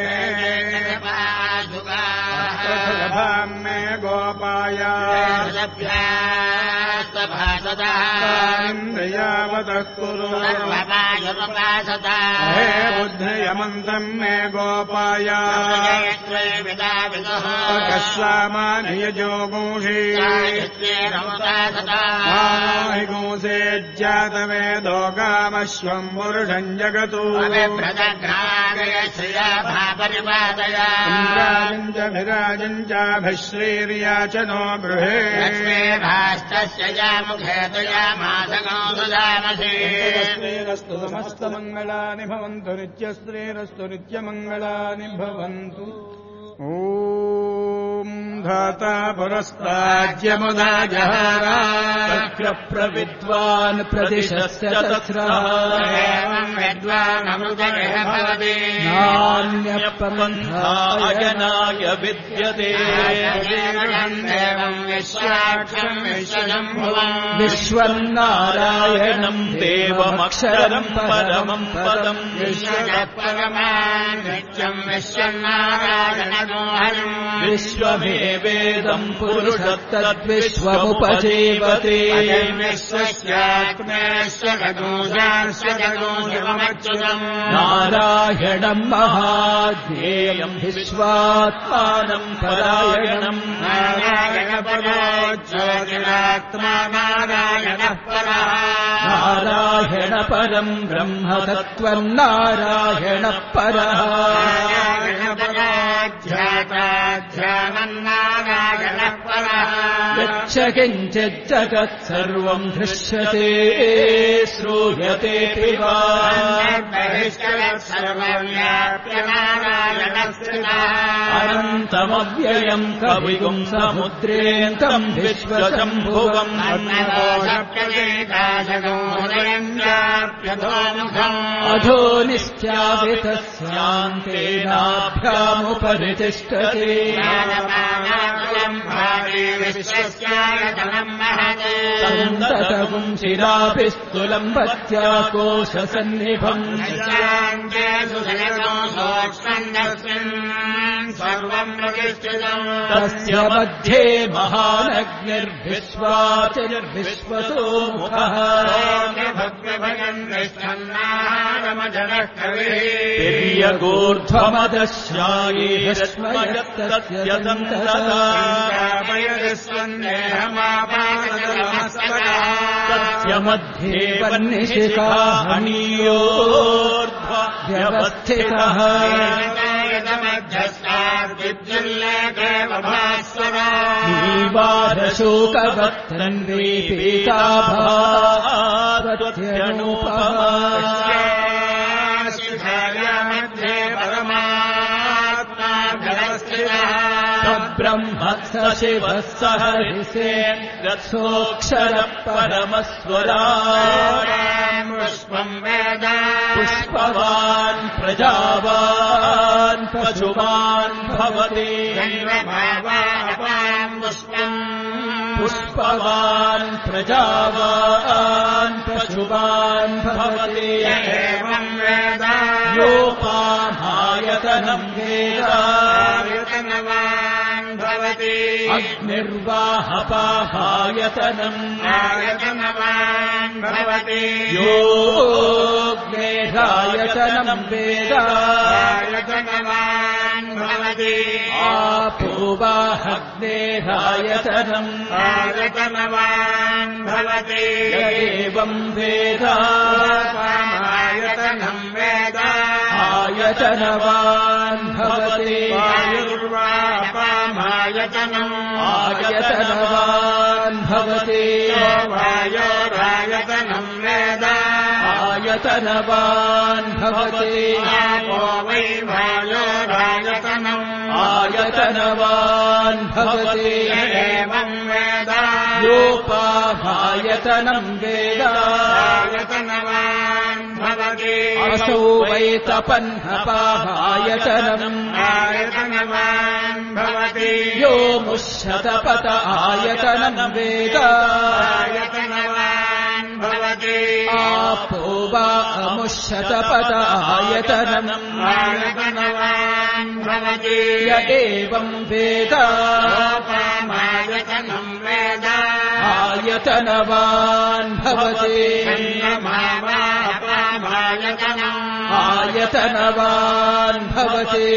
मे गोपाया इन्द्रियावतः कुरु हे बुद्धियमन्तम् मे गोपाया कस्सामानियजोगुंषि हि गुंसे ज्जातवेदो कामश्वम् पुरुषम् जगतु इन्द्राजम् च विराजम् चाभिश्रीर्याचनो गृहे श्रीरस्तु समस्तमङ्गलानि भवन्तु नित्यश्रीरस्तु नित्यमङ्गलानि भवन्तु ॐ धाता पुरस्ताज्यमुदा जहारा प्रविद्वान् प्रदिशस्य विद्वानमृतयः भवति नान्यपन्थायनाय विद्यते देवम् विश्वाक्षम् विश्वशम्भुवम् विश्वन्नारायणम् देवमक्षरम् परमम् पदम् विश्वजत्परमान् नित्यम् विश्वन्नारायणमोहनम् विश्वमेवेदम् पुरुषस्तद्विश्वमुपजीवते विश्वस्यात्मेश्वरगोजाश्वरगोजमच्युतम् नारायणम् महाज्ञेयम् विश्वात्मानम् परायणम् नारायणपरो ज्योतिरात्मा नारायणः परः नारायणपरम् ब्रह्म तत्त्वम् नारायणः परः ध्यानम् नारायणः परः यच्च किञ्चिज्जगत् सर्वम् दृश्यते श्रूयतेऽपि वा सर्वव्याप्य नारायणः स्थितः अनन्तमव्ययम् कविगुम् समुद्रेऽन्तम् विश्वशम्भुवम् हृदयम् व्याप्य अधो निश्चावितस्यान्तेनाभ्यामुपरितिष्ठते सन्ततगुं शिराभिस्तुलम्बत्याकोशसन्निभम् तस्य मध्ये महानग्निर्विश्वाचिर्विश्वतो मुखः तस्य मध्ये वह्निशिखाहनीयोर्ध्यवस्थितः नीवारशोकवत्तन्वे पीताभात्यनूपः ब्रह्म स शिवः स हरिसे रथोऽक्षरः परमस्वराट् पुष्पवान् प्रजावान् पशुवान् भवति पुष्पवान् प्रजावान् पशुवान् भवति योपामायतनं वेद अग्निर्वाहपाहायतनम् आयतनवान् भवति योऽग्नेरायतनम् वेद आयतनवान् भवति आपो वाहग्नेरायतनम् आयतनवान् भवति एवम् वेद आयतनम् वेद आयतनवान् भवति आयतनवान् भवति वायोरायतनं वेद आयतनवान् भवति आपो वै वायोरायतनम् आयतनवान् भवति एवं वेद योपामायतनं वेद आयतनवान् भवति असौ वै तपन्नपामायतनम् आयतनवान् भवति यो मुष्यतपत आयतनं वेद आयतनवान् भवति आपो वा अमुष्यतपत आयतनम् आयतनवान् भवति य एवं वेद आयतनं वेद आयतनवान् भवति आयतनवान् भवति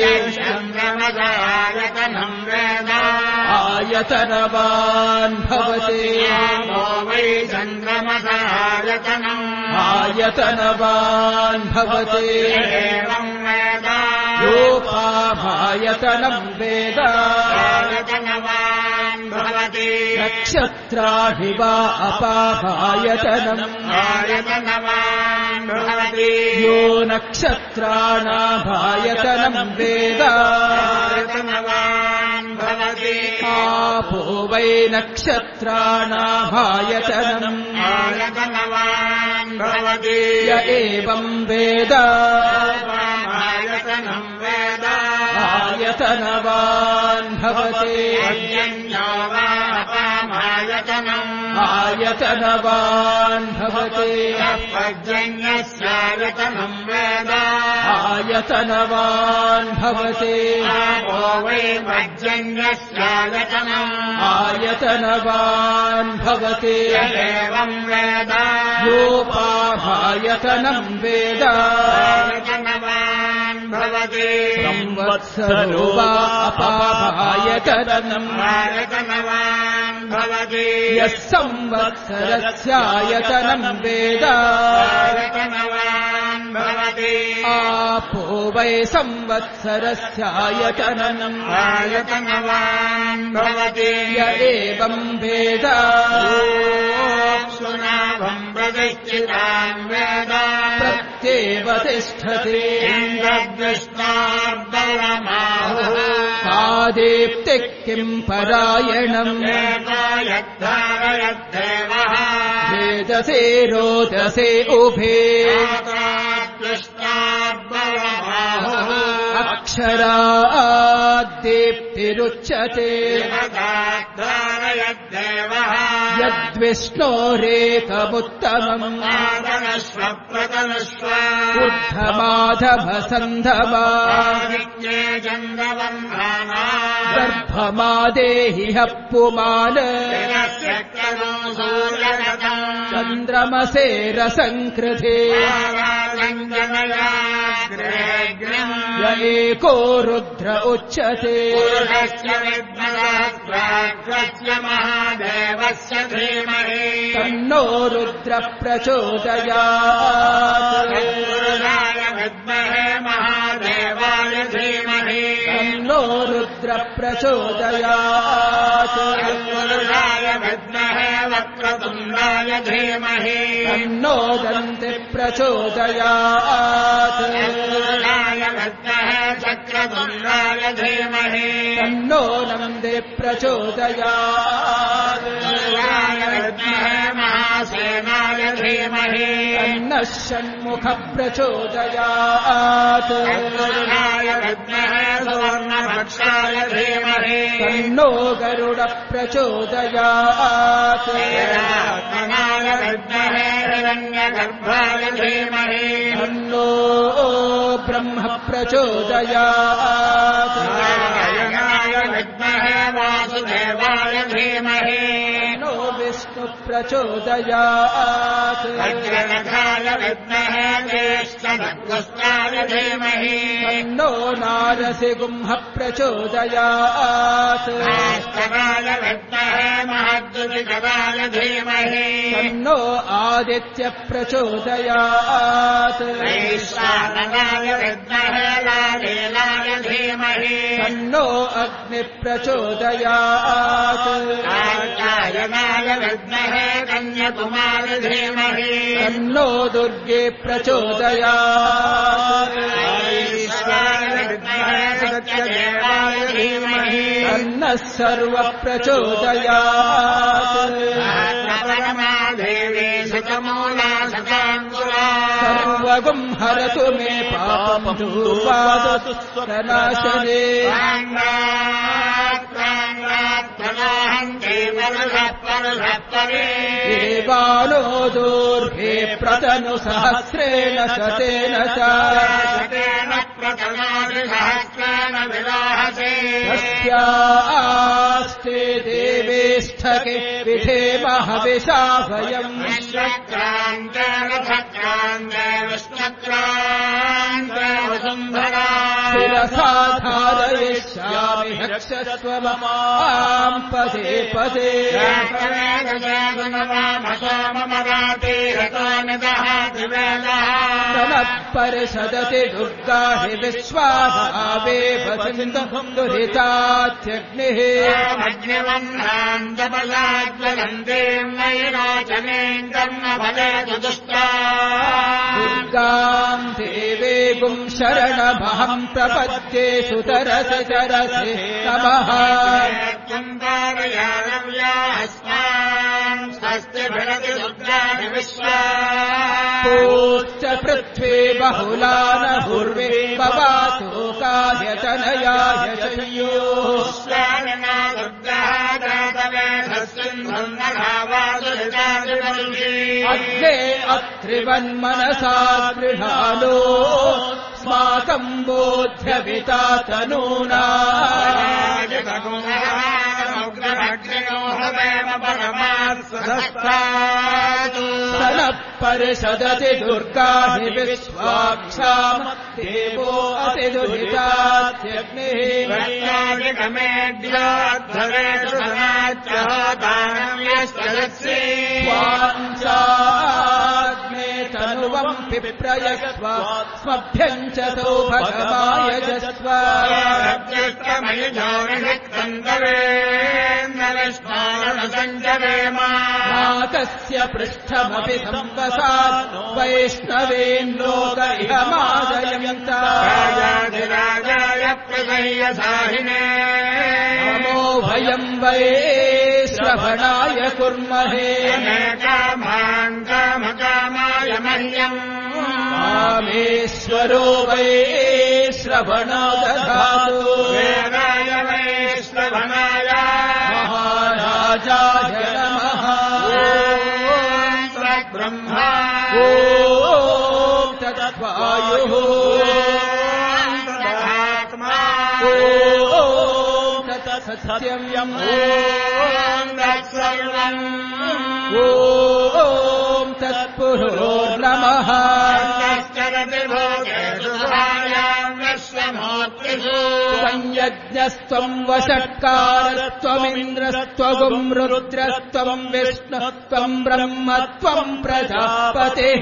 आयतनं वेद आयतनवान् भवति वै चन्द्रमसायतनम् आयतनवान् भवति एवं वेद योपामायतनं वेद आयतनवान् भवति नक्षत्राणि वा अपामायतनम् आयतनवान् भवति यो नक्षत्राणामायतनं वेद आयतनवान् भवति आपो वै नक्षत्राणामायतनम् आयतनवान् भवति य एवं वेद आयतनं वेद आयतनवान् भवति आयतनवान् भवति पर्जन्यस्यायतनं वेद आयतनवान् भवति आपो वै पर्जन्यस्यायतनम् आयतनवान् भवति एवं वेद योपामायतनं वेद आयतनवान् भवति संवत्सरो वा अपामायतनम् आयतनवान् भवति यः संवत्सरस्यायतनं वेद आयतनवान् भवति आपो वै संवत्सरस्यायतनम् आयतनवान् भवति य एवं वेद सुनाभं प्रतिष्ठितान् वेद प्रत्येव तिष्ठति इन्द्रदृष्टार्दरमाहुः कादेप्तिः किं परायणम् यद्धारयद्देवः तेजसे रोदसे उभे अक्षराद्दीप्तिरुच्यते यद्विष्णोरेकमुत्तमम् ऊर्ध्वमाधवसन्धवा गर्भमादेहि पुमान् चन्द्रमसे रसङ्कृते य एको रुद्र उच्यते महादेवस्य धीमहि तन्नो रुद्र प्रचोदयात् विद्महे महादेवाय धीमहि तन्नो रुद्र प्रचोदयात् विद्महे वक्रतुण्डाय धीमहि तन्नो दन्ति प्रचोदयात् विद्महे चक्रतुण्डाय धीमहि तन्नो नन्दि प्रचोदयात् विद्महे महासेनाय धीमहि तन्नः षण्मुख प्रचोदयात् विद्महे सुवर्णभक्षाय धीमहि तन्नो गरुड प्रचोदयात् विद्महे हिरण्यगर्भाय धीमहि तन्नो ब्रह्म प्रचोदयात् विद्महे वासुदेवाय धीमहि तन्नो विष्णु प्रचोदयात् वज्रनखाय विद्महे ज्येष्ठनग्रस्ताय धीमहि तन्नो नारसिंह प्रचोदयात् भास्कराय विद्महे महद्युतिकराय धीमहि तन्नो आदित्य प्रचोदयात् वैश्वानराय विद्महे लालीलाय धीमहि तन्नो अग्नि प्रचोदयात् कात्यायनाय विद्महे कन्याकुमार धीमहि तन्नो दुर्गे प्रचोदयात् ईश्वराय विद्महे सत्यदेवाय धीमहि तन्नः सर्व प्रचोदयात् परमादेवी सुतमूला सुताङ्कुरा सर्वगुं हरतु मे पापं दूर्वादतु स्वनाशने देवानो दूर्भे प्रतनु सहस्रेण शतेन च तस्यास्ते देवेष्ठके विधेम हविषा वयम् शिरसा धारयिष्यामि हक्षस्व माम् पदे पदे तनः परिषदति दुर्गा हि विश्वाभावे वसिन्धुम् दुहितात्यग्निः दुर्गाम् देवेगुं शरणमहम् प्रपद्ये सुतरसि चरसि नमः पूश्च पृथ्वी बहुलान पूर्वे भवातो कार्यतनयाय शय्योः अग्ने अत्रिवन्मनसा गृहालो स्माकम् बोध्यविता तनूना सनः परिषदति दुर्गा हि विश्वाक्षाम् देवो अतिदुहितात्यग्निः स्वाञ्चाग्ने तनुवम् पिप्रयस्व स्मभ्यम् च सौभगमायजस्व नाकस्य पृष्ठमपि संवसात् वैष्णवेन् लोक इह मादयन्ता राजाय प्रसह्य साहिने नमो भयम् वैष्णवेभ्यो श्रवणाय कुर्महे कामान् कामकामाय मह्यम् कामेश्वरो वै श्रवणो दधातु वेदाय वै श्रवणाय महाराजाय नमः ब्रह्मा ॐ तत्वायुः तदात्मा ॐ तत्सत्यम् तत्सर्वम् ॐ तत्पुरो नमः संयज्ञस्त्वम् वषट्कारस्त्वमिन्द्रस्त्वगुम् रुद्रस्त्वम् विष्णुस्त्वम् ब्रह्मत्वम् प्रजापतेः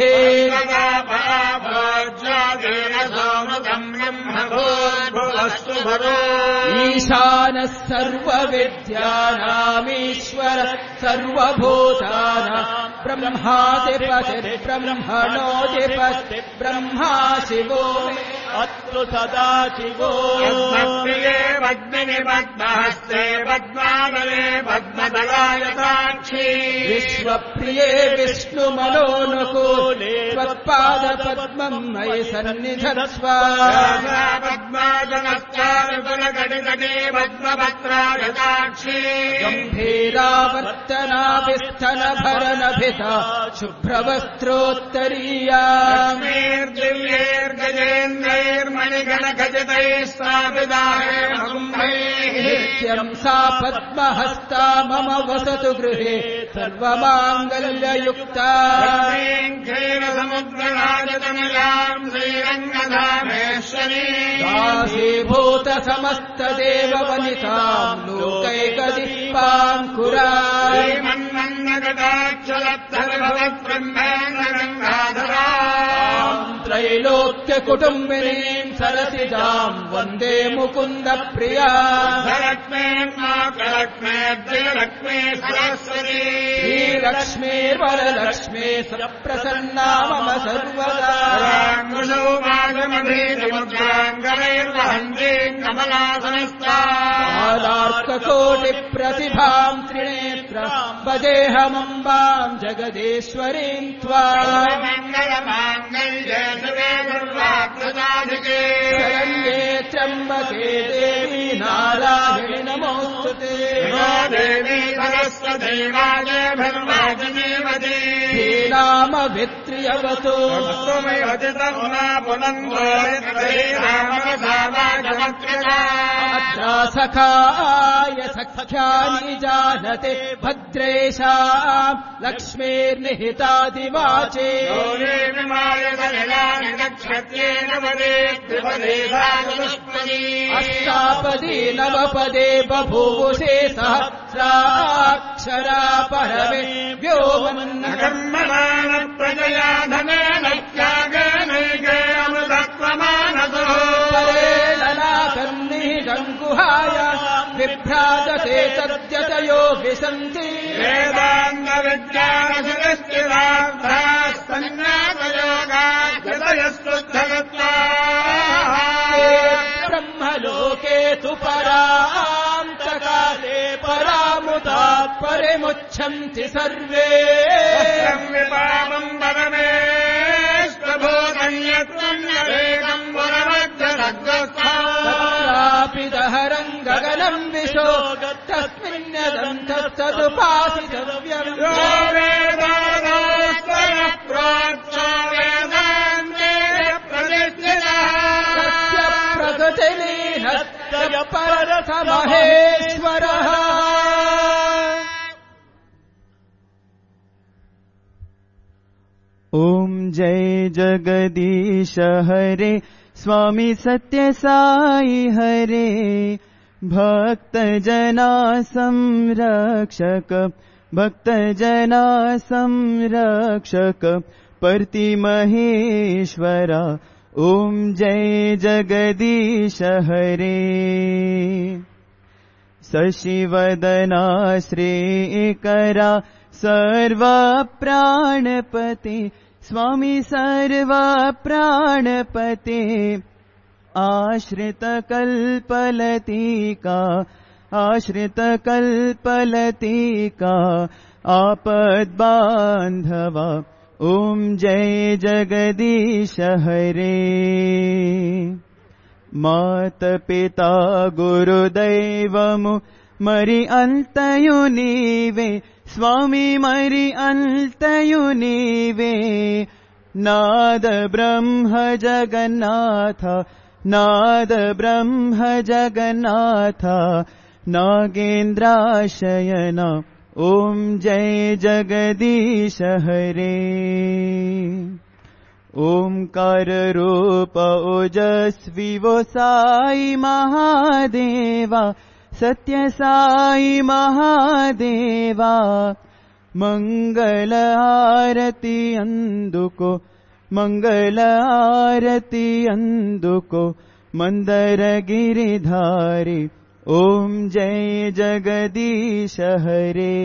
ईशानः सर्वविद्यानामीश्वरः सर्वभूतानाम् ब्रह्मादिपतिर्ब्रह्मणोऽधिपति ब्रह्मा शिवो अस्तु सदा शिवो प्रिये पद्मिनि पद्महस्ते पद्मादले पद्मदलाय साक्षी विश्वप्रिये विष्णुमनोनुकूले त्वत्पादपद्मम् मयि सन्निधत्स्व पद्माजनश्चारुकुलकटितटे पद्मपत्राय साक्षी गम्भीरावर्तनाभिस्थनभरनभिता शुभ्रवस्त्रोत्तरीया लक्ष्मीर्दिव्यैर्गजेन्द्रैर्मणिगणखचितैः स्थापिताय नित्यम् सा पद्महस्ता मम वसतु गृहे सर्वमाङ्गल्ययुक्ता क्षीरसमुद्रराजतनयाम् श्रीरङ्गधामेश्वरी दासीभूत समस्तदेववनिताम् लोकैकदीपाङ्कुरा श्रीमन्मन्नगदाक्षलब्धर्भवत्ब्रह्मेन्द्रगङ्गाधरा त्रैलोक्यकुटुम्बिनीम् सरसिजाम् वन्दे मुकुन्दप्रिया लक्ष्मे द्विलक्ष्मे सरस्वती श्रीलक्ष्मीर्वरलक्ष्मी सप्रसन्ना मम सर्वदा मुद्राङ्गरैर्वहन्तीम् कमलासनस्था कालार्ककोटिप्रतिभाम् त्रिनेत्राम् वदेहमम्बाम् जगदीश्वरीम् त्वाम् मङ्गलमाङ्गल्ये शिवे सर्वाकृताधिके शरण्ये त्र्यम्बके देवी नारायणि नमोऽस्तुते देवी सरस्वती वाजेभिर्वाजिनीवती श्रीरामभित्र्यवतु सखाय सख्यानि जानते भद्रेशाम् लक्ष्मीर्निहितादिवाचे अष्टापदी नवपदे बभूवुषे सहस्राक्षरा परमे व्योमन्न कर्मणान प्रजया धनेन त्यागेनैके अमृतत्वमानसो गुहायाम् बिभ्राजते तद्यतयो विशन्ति ब्रह्मलोके तु परान्तकाले परामुतात् परिमुच्छन्ति सर्वे विपामम् परमेष्टभूतन्यत्वन्यवेदम् पुनरद्यरग्रस्थापि दहरम् गगनम् विशो तस्मिन्यदन्तस्तदुपासितव्यम् प्रगतिलीनस्य परसमहेश्वरः ॐ जय जगदीश हरे स्वामी सत्य साई हरे भक्तजना संरक्षक भक्तजना संरक्षक पर्ति महेश्वरा ॐ जय जगदीश हरे शशिवदना श्रीकरा सर्व प्राणपते स्वामी सर्व प्राणपते आश्रित कल्पलतिका आश्रित कल्पलतिका आपद बांधवा ओम जय जगदीश हरे। मात पिता गुरुदैवमु मरि अंतयु नीवे स्वामी मरि अंतयु नीवे। नाद ब्रह्म जगन्नाथ नाद ब्रह्म जगन्नाथ नागेन्द्राशयन ओम जय जगदीश हरे। ओंकार रूप ओजस्वी वो साई महादेवा सत्य साई महादेवा। मंगल आरती अंदुको मंगल आरती अंदुको मंदर गिरिधारी ओम जय जगदीश हरे।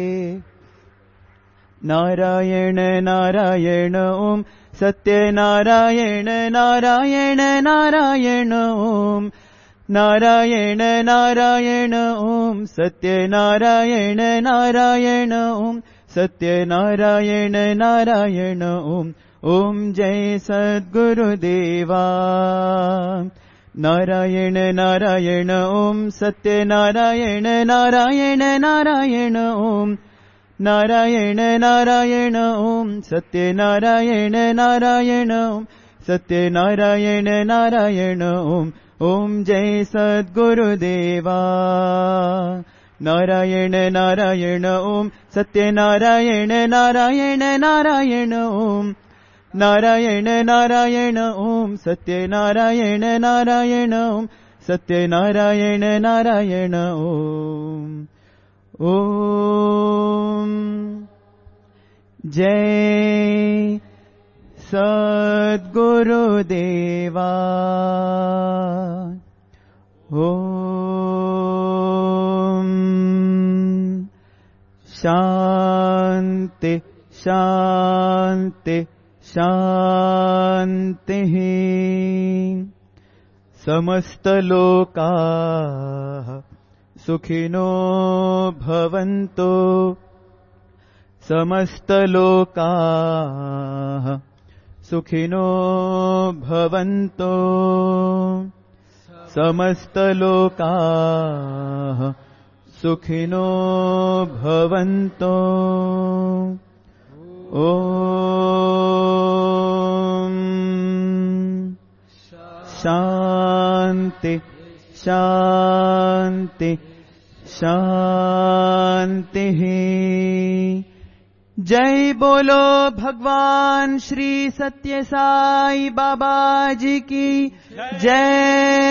नारायण नारायण ओम सत्यनारायण नारायण नारायण ओम नारायण नारायण ओम सत्यनारायण नारायण ओम सत्यनारायण नारायण ओम ओम जय सद्गुरुदेवा। नारायण नारायण ओम सत्यनारायण नारायण नारायण ओम नारायण नारायण ओम सत्यनारायण नारायण ओम सत्यनारायण नारायण ओम ओम जय सद्गुरुदेवा। नारायण नारायण ओम सत्यनारायण नारायण नारायण ओम नारायण नारायण ओम सत्यनारायण नारायण ओम सत्यनारायण नारायण ओम ओम जय सद्गुरुदेवा। ओम शांति शांति शान्तिः। समस्त लोकाः सुखिनो भवन्तु समस्त लोकाः सुखिनो भवन्तु समस्त लोकाः सुखिनो भवन्तु। ओम शांति शांति शान्तिः। जय बोलो भगवान श्री सत्य साई बाबा जी की जय।